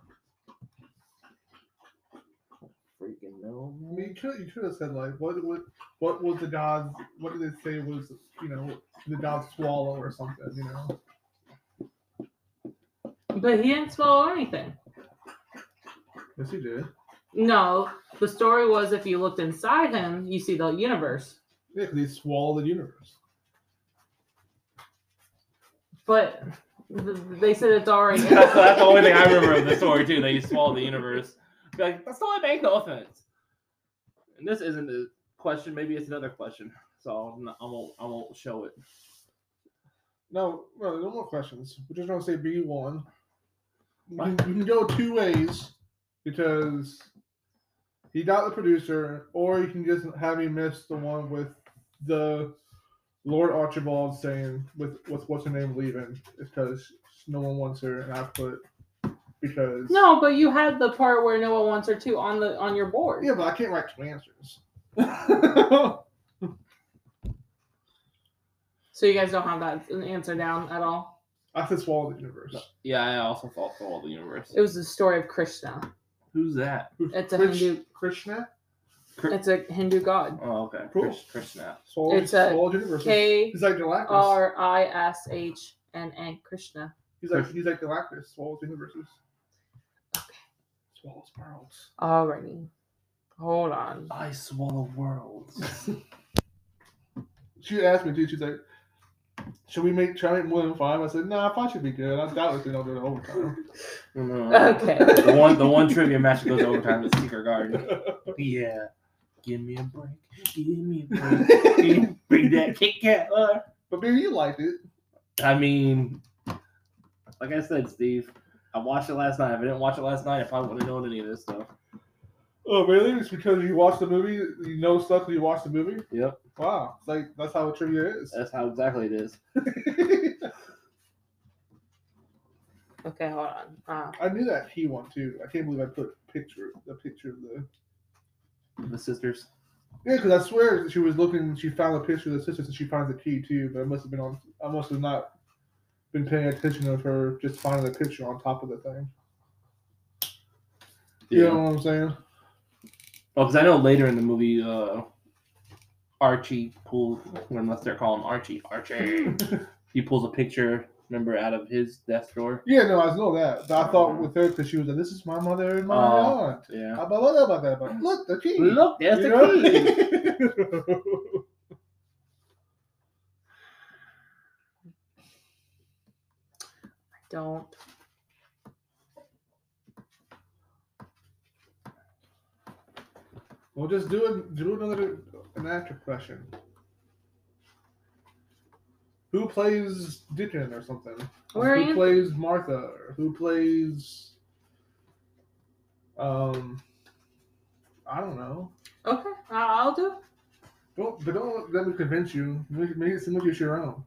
Freaking no, I mean, you could, you could have said, like, what, what, what was the god's, what did they say was, you know, the god's swallow or something, you know? But he didn't swallow anything. Yes, he did. No, the story was if you looked inside him, you see the universe. Yeah, because he swallowed the universe. But th- they said it's already. that's, that's the only thing I remember of the story too. That he swallowed the universe. Be like, that's not make no offense. And this isn't a question. Maybe it's another question. So I'm not, I won't. I won't show it. No, no, no more questions. We're just gonna say B one. You can, you can go two ways because he got the producer, or you can just have me miss the one with the Lord Archibald saying with with what's her name leaving. It's because no one wants her, and I put because No, but you had the part where no one wants her to on the on your board. yeah, but I can't write two answers. So you guys don't have that answer down at all. I said swallow the universe. Yeah, I also thought for all the universe. It was the story of Krishna. Who's that? It's a Krish- Hindu. Krishna. It's a Hindu god. Oh, okay. Cool. Chris, Chris Snap. Swallow, It's a swallow the universe. K He's like Galactus. R I S H N A Krishna. He's like he's like Galactus. Swallows universes. Okay. Swallows worlds. Alrighty. Hold on. I swallow worlds. She asked me too. She's like, "Should we make try to make more than five?" I said, "Nah, five should be good. I doubt if they'll do it overtime." Okay. The one, the one trivia match that goes overtime is Secret Garden. Yeah. Give me a break. Give me a break. Bring that Kit Kat. Uh. But maybe you liked it. I mean, like I said, Steve, I watched it last night. If I didn't watch it last night, I probably wouldn't have known any of this stuff. Oh, really? It's because you watched the movie. You know stuff when you watch the movie. Yep. Wow, it's like that's how trivia is. That's how exactly it is. Okay, hold on. Uh, I knew that key one too. I can't believe I put a picture, the picture of the. The sisters. Yeah, because I swear she was looking. She found a picture of the sisters, and she finds the key too. But it must have been on. I must have not been paying attention of her just finding the picture on top of the thing. You know what I'm saying? Well, because I know later in the movie, uh, Archie pulls, unless they're calling Archie, Archie, he pulls a picture, remember, out of his desk drawer. Yeah, no, I know that. But I thought with her because she was like, "This is my mother and my Oh, aunt." Yeah. I blah, blah, blah, about that, but look, the key. Look, there's You the key. know? don't. Well, just do it. Do another an actor question. who plays Dickon or something? Where are who you? plays Martha? Or who plays? Um, I don't know. Okay, I- I'll do it. Don't, but don't let me convince you. Make, make it seem like it's your own.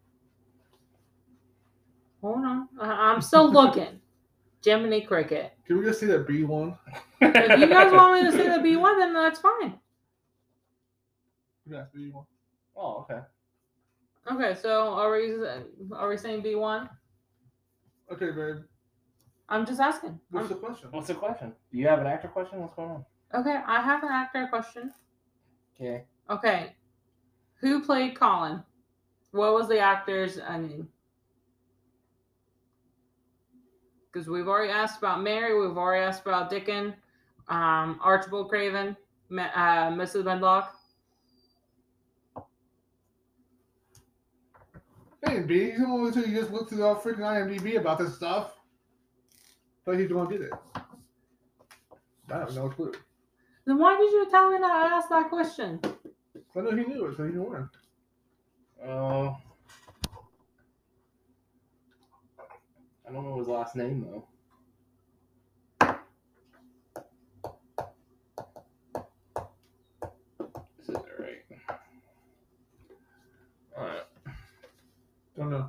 Hold on. I- I'm still looking. Jiminy Cricket. Can we just say that B one? If you guys want me to say the B one, then that's fine. Yeah, B one. Oh, okay. Okay, so are we are we saying B one? Okay, babe. I'm just asking. What's I'm- the question? What's the question? Do you have an actor question? What's going on? okay, I have an actor question. Okay. Okay, who played Colin? What was the actor's name? Because we've already asked about Mary, we've already asked about Dickon, um, Archibald Craven, Ma- uh, Missus Medlock. Hey, B, he's the one who you just looked through the freaking IMDb about this stuff. Thought he's the one who did it. I have no clue. Then why did you tell me that I asked that question? I know he knew it, so he knew win. Uh, I don't know his last name though. This isn't right. Alright. Don't know.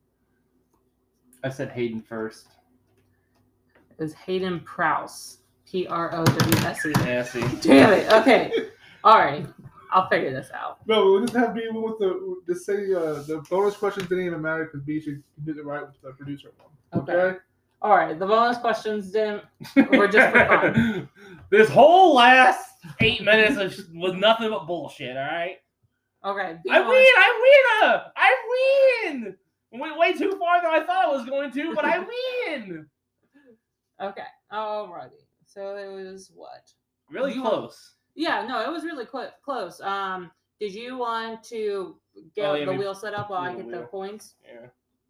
I said Hayden first. It was Hayden Prowse. P R O W S E. Yeah, see. Damn it. Okay. All right. I'll figure this out. No, we'll just have B with the just say uh, the bonus questions didn't even matter because B should get it right with the producer one. Okay. Okay. All right. The bonus questions didn't. We're just for fun. This whole last eight minutes was, was nothing but bullshit, alright? Okay. I win! I win! Uh, I win! Went way too far than I thought I was going to, but I win! Okay. Alrighty. So it was what? Really You want- close. Yeah. No, it was really cl- close. Um, did you want to get Oh, yeah, the we- wheel set up while I do the get the wheel. points? Yeah.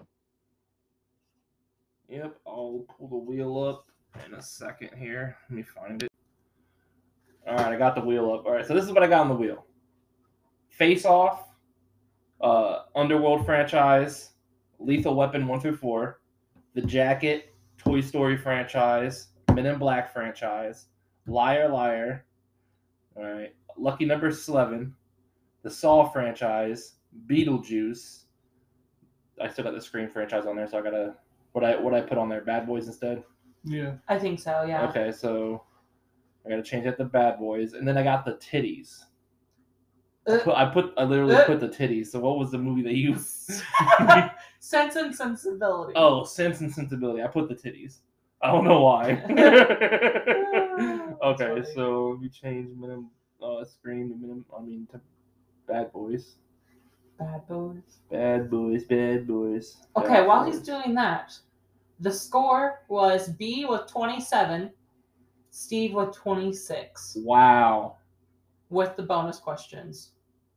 Yep, I'll pull the wheel up in a second here. Let me find it. Alright, I got the wheel up. Alright, so this is what I got on the wheel. Face Off, uh, Underworld franchise, Lethal Weapon one through four, The Jacket, Toy Story franchise, Men in Black franchise, Liar Liar, alright, Lucky Number eleven, the Saw franchise, Beetlejuice. I still got the Scream franchise on there, so I gotta what I what I put on there, Bad Boys instead. Yeah. I think so. Yeah. Okay, so I gotta change that to Bad Boys, and then I got the titties. I Uh, put I, put, I literally uh. put the titties. So what was the movie that you? Sense and Sensibility. Oh, Sense and Sensibility. I put the titties. I don't know why. That's Okay, funny. so we change minimum uh, Scream to minimum. I mean to Bad Boys. Bad Boys. Bad Boys. Bad Boys. Okay, Bad while Boys. he's doing that, the score was B with twenty-seven, Steve with twenty-six, Wow. with the bonus questions.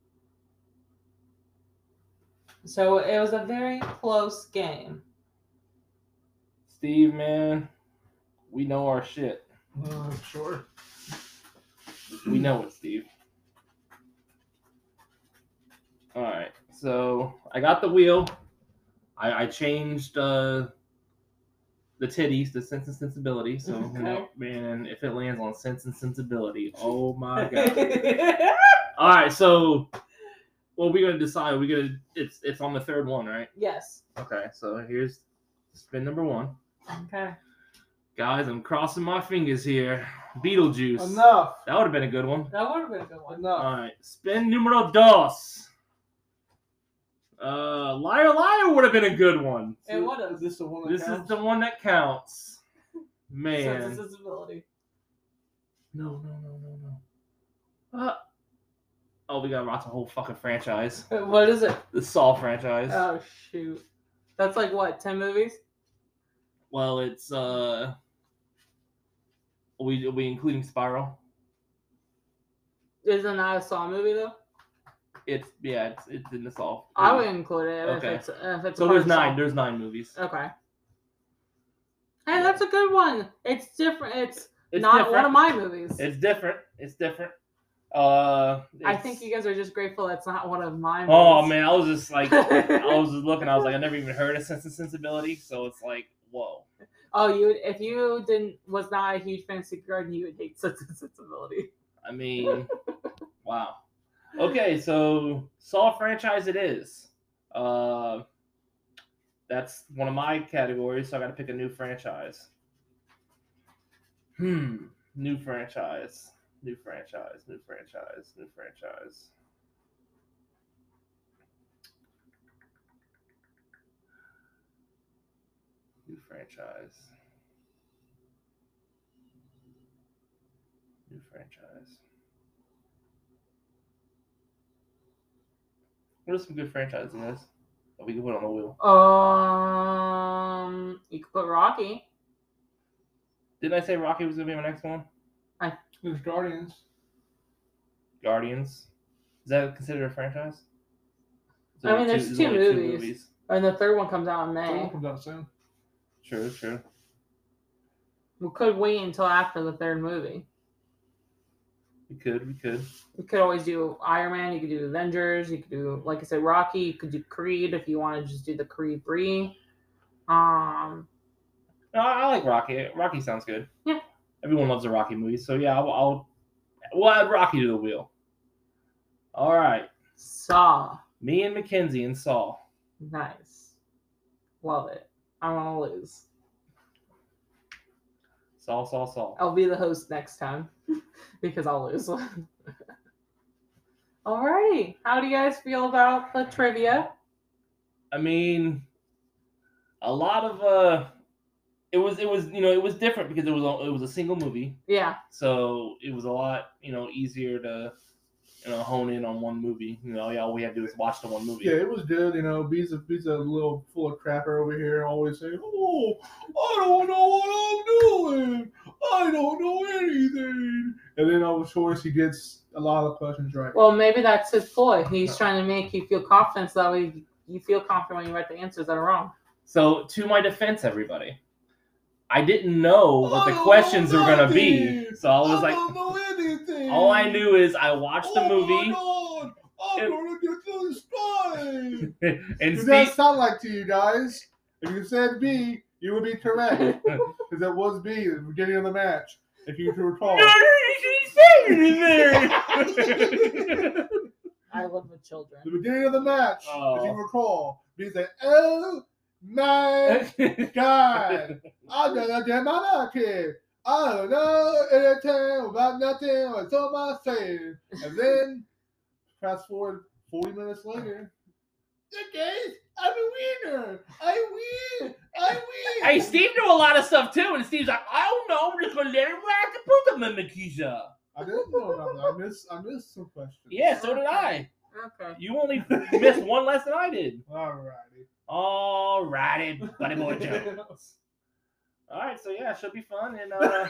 So it was a very close game. Steve, man, we know our shit. Uh, sure. We know it, Steve. All right, so I got the wheel. I, I changed uh, the titties to Sense and Sensibility. So, Okay. you know, man, if it lands on Sense and Sensibility, oh my god! All right, so what we gonna decide? We gonna it's it's on the third one, right? Yes. Okay, so here's spin number one, Okay. guys. I'm crossing my fingers here. Beetlejuice. Enough. That would have been a good one. That would have been a good one. Enough. All right, spin numero dos. Uh, Liar Liar would have been a good one. It would have. Is this the one that This is counts? the one that counts. Sense and Man. Sensibility. No, no, no, no, no. Uh, oh, we gotta watch a whole fucking franchise. What is it? The Saw franchise. Oh shoot. That's like what, ten movies? Well, it's, uh... Are we, are we including Spiral? Isn't that a Saw movie though? It's, yeah, it's, it's in the Saw. I would include it Okay. if it's if it's. So a part there's of Saw. nine. There's nine movies. Okay. Hey, that's a good one. It's different. It's, It's not different. one of my movies. It's different. It's different. Uh, I it's- think you guys are just grateful that's not one of my Oh movies. man, I was just like, I was just looking. I was like, I never even heard of Sense and Sensibility, so it's like, whoa. Oh, you would, if you didn't was not a huge fan of Secret Garden, you would hate Sense and Sensibility. I mean, wow. Okay, so Saw franchise it is. Uh, that's one of my categories, so I got to pick a new franchise. Hmm, new franchise, new franchise, new franchise, new franchise. New franchise. New franchise. What are some good franchises in this that we can put on the wheel? Um, you could put Rocky. Didn't I say Rocky was gonna be my next one? There's Guardians. Guardians. Is that considered a franchise? Is I there mean, there's is two only movies. And the third one comes out in Third one May. comes out soon. True, true. We could wait until after the third movie. We could, we could. You could always do Iron Man. You could do Avengers. You could do, like I said, Rocky. You could do Creed if you want to just do the Creed three. Um, No, I, I like Rocky. Rocky sounds good. Yeah. Everyone loves a Rocky movie, so yeah, I'll, I'll we'll add Rocky to the wheel. All right, Saw. me and Mackenzie and Saw. Nice. Love it. I want to lose. Saw, Saw, Saw. I'll be the host next time because I'll lose. Alrighty. How do you guys feel about the trivia? I mean, a lot of uh, it was it was you know it was different because it was a, it was a single movie, Yeah. so it was a lot you know easier to you know hone in on one movie. You know, yeah, all we had to do is watch the one movie. Yeah, it was good. You know, B's a, B's a little full of crapper over here, always saying, "Oh, I don't know what I'm doing. I don't know anything." And then, of course, he gets a lot of questions right. Well, maybe that's his ploy. He's trying to make you feel confident so that way you feel confident when you write the answers that are wrong. So, to my defense, everybody, I didn't know what the I don't questions know were gonna be, nothing. so I was I like, don't know anything. all I knew is I watched the Oh movie, my God, I'm It- gonna get to the sky. and Does that Steve, sound like to you guys? If you said B, you would be correct. Because it was B at the beginning of the match. If you can recall. I live with children. The beginning of the match, Oh. if you recall, B said, "Oh my God, I'm gonna get my nut kid. I don't know anything about nothing. What's all my saying?" And then, fast forward forty minutes later, okay, I'm a winner. I win. I win. Hey, Steve knew a lot of stuff too, and Steve's like, I don't know, I'm just gonna let it ride to put them in Makisha. I didn't know nothing. I missed. I missed some questions. Yeah, so did I. Okay. You only missed one less than I did. Alrighty. Alrighty, Buddy Boy Jones. All right, so yeah, it should be fun, and uh,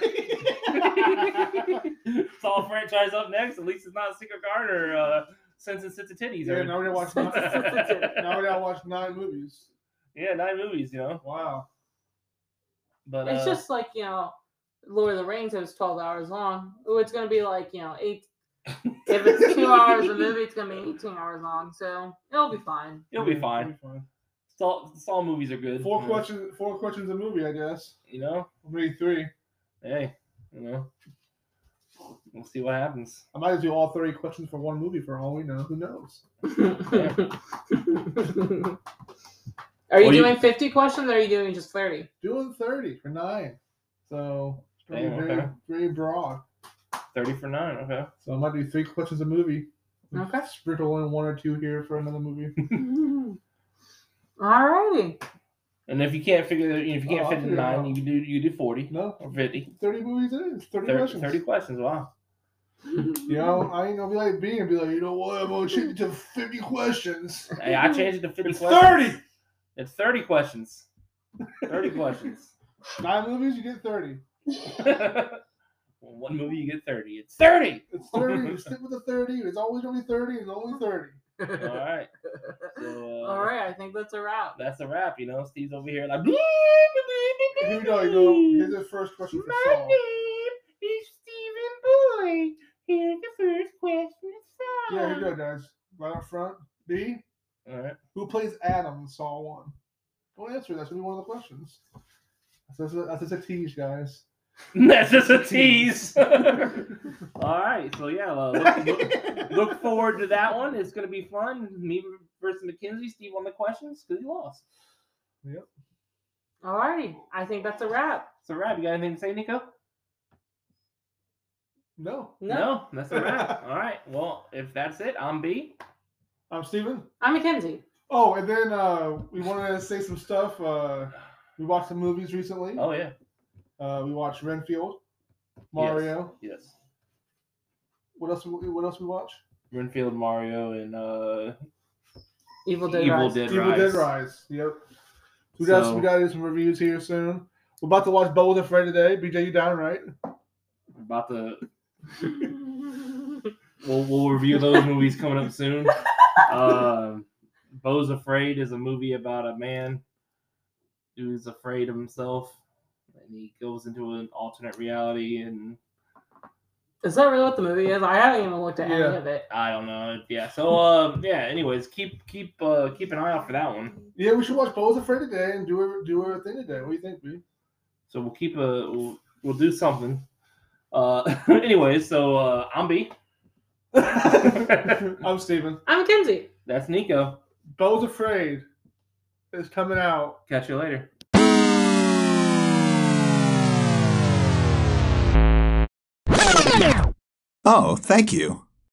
it's all franchise up next. At least it's not Secret Garden or uh, Sense and Sense of Titties. Yeah, or- now we gotta watch. Nine, now we gotta watch nine movies. yeah, nine movies, you know. Wow. But It's uh, just like, you know, Lord of the Rings, it was twelve hours long. Oh, it's going to be like, you know, eight. If it's two hours a movie, it's going to be eighteen hours long. So it'll be fine. it'll be It'll fine. be fine. Saw, Saw movies are good. Four you know. questions. Four questions a movie, I guess. You know, Maybe three. hey, you know, we'll see what happens. I might do all thirty questions for one movie for all we know. Who knows? Are you Well, you- doing fifty questions or are you doing just thirty? Doing thirty for nine. So it's gonna be Damn, very, okay. very broad. Thirty for nine. Okay. So I might do three questions a movie. Okay. Sprinkle in one or two here for another movie. Alrighty. And if you can't figure, if you Oh, can't I'll fit the figure it nine, out. you can do you can do forty No, or fifty. thirty movies it is. thirty, thirty, questions. thirty questions. Wow. You know, I ain't gonna be like B and be like, you know what, I'm gonna change it to fifty questions. Hey, I changed it to fifty It's questions. thirty. It's thirty questions. Thirty questions. Nine movies, you get thirty. Well, one movie you get thirty. It's thirty. It's thirty. You stick with the thirty. It's always gonna be thirty. It's only thirty. All right. So, uh, All right, I think that's a wrap. That's a wrap. You know, Steve's over here like. Here we go. You go. Here's the first question for My Saul. name is Stephen Boy. Here's the first question. Yeah, here you go, guys. Right up front. B. All right. Who plays Adam in Saw One? Don't answer. That's gonna be one of the questions. That's just a, that's just a tease, guys. That's just a tease. All right. So yeah, uh, look, look, look forward to that one. It's gonna be fun. Me versus Mackenzie. Steve won the questions because he lost. Yep. Alrighty, I think that's a wrap. So, Rab, you got anything to say, Nico? No. No, that's a wrap. All right. Well, if that's it, I'm B. I'm Steven. I'm Mackenzie. Oh, and then uh, we wanted to say some stuff. Uh, we watched some movies recently. Oh yeah. Uh, we watched Renfield, Mario. Yes. What else? We, what else we watch? Renfield, Mario, and uh, Evil Dead Evil Rise. Dead Evil Rise. Dead Rise. Yep. We got So- we got to do some reviews here soon. We're about to watch Beau was Afraid today. B J, you down, right? We're about to. We'll, we'll review those movies coming up soon. Um, Beau's Afraid is a movie about a man who's afraid of himself, and he goes into an alternate reality. And Is that really what the movie is? I haven't even looked at Yeah. any of it. I don't know. Yeah. So um, yeah. Anyways, keep keep uh, keep an eye out for that one. Yeah, we should watch Beau was Afraid today and do our, do our thing today. What do you think, B? So we'll keep a we'll, we'll do something. Uh, anyways, so uh, I'm B. I'm Steven. I'm Mackenzie. That's Nico. Beau was Afraid is coming out. Catch you later. Oh, thank you.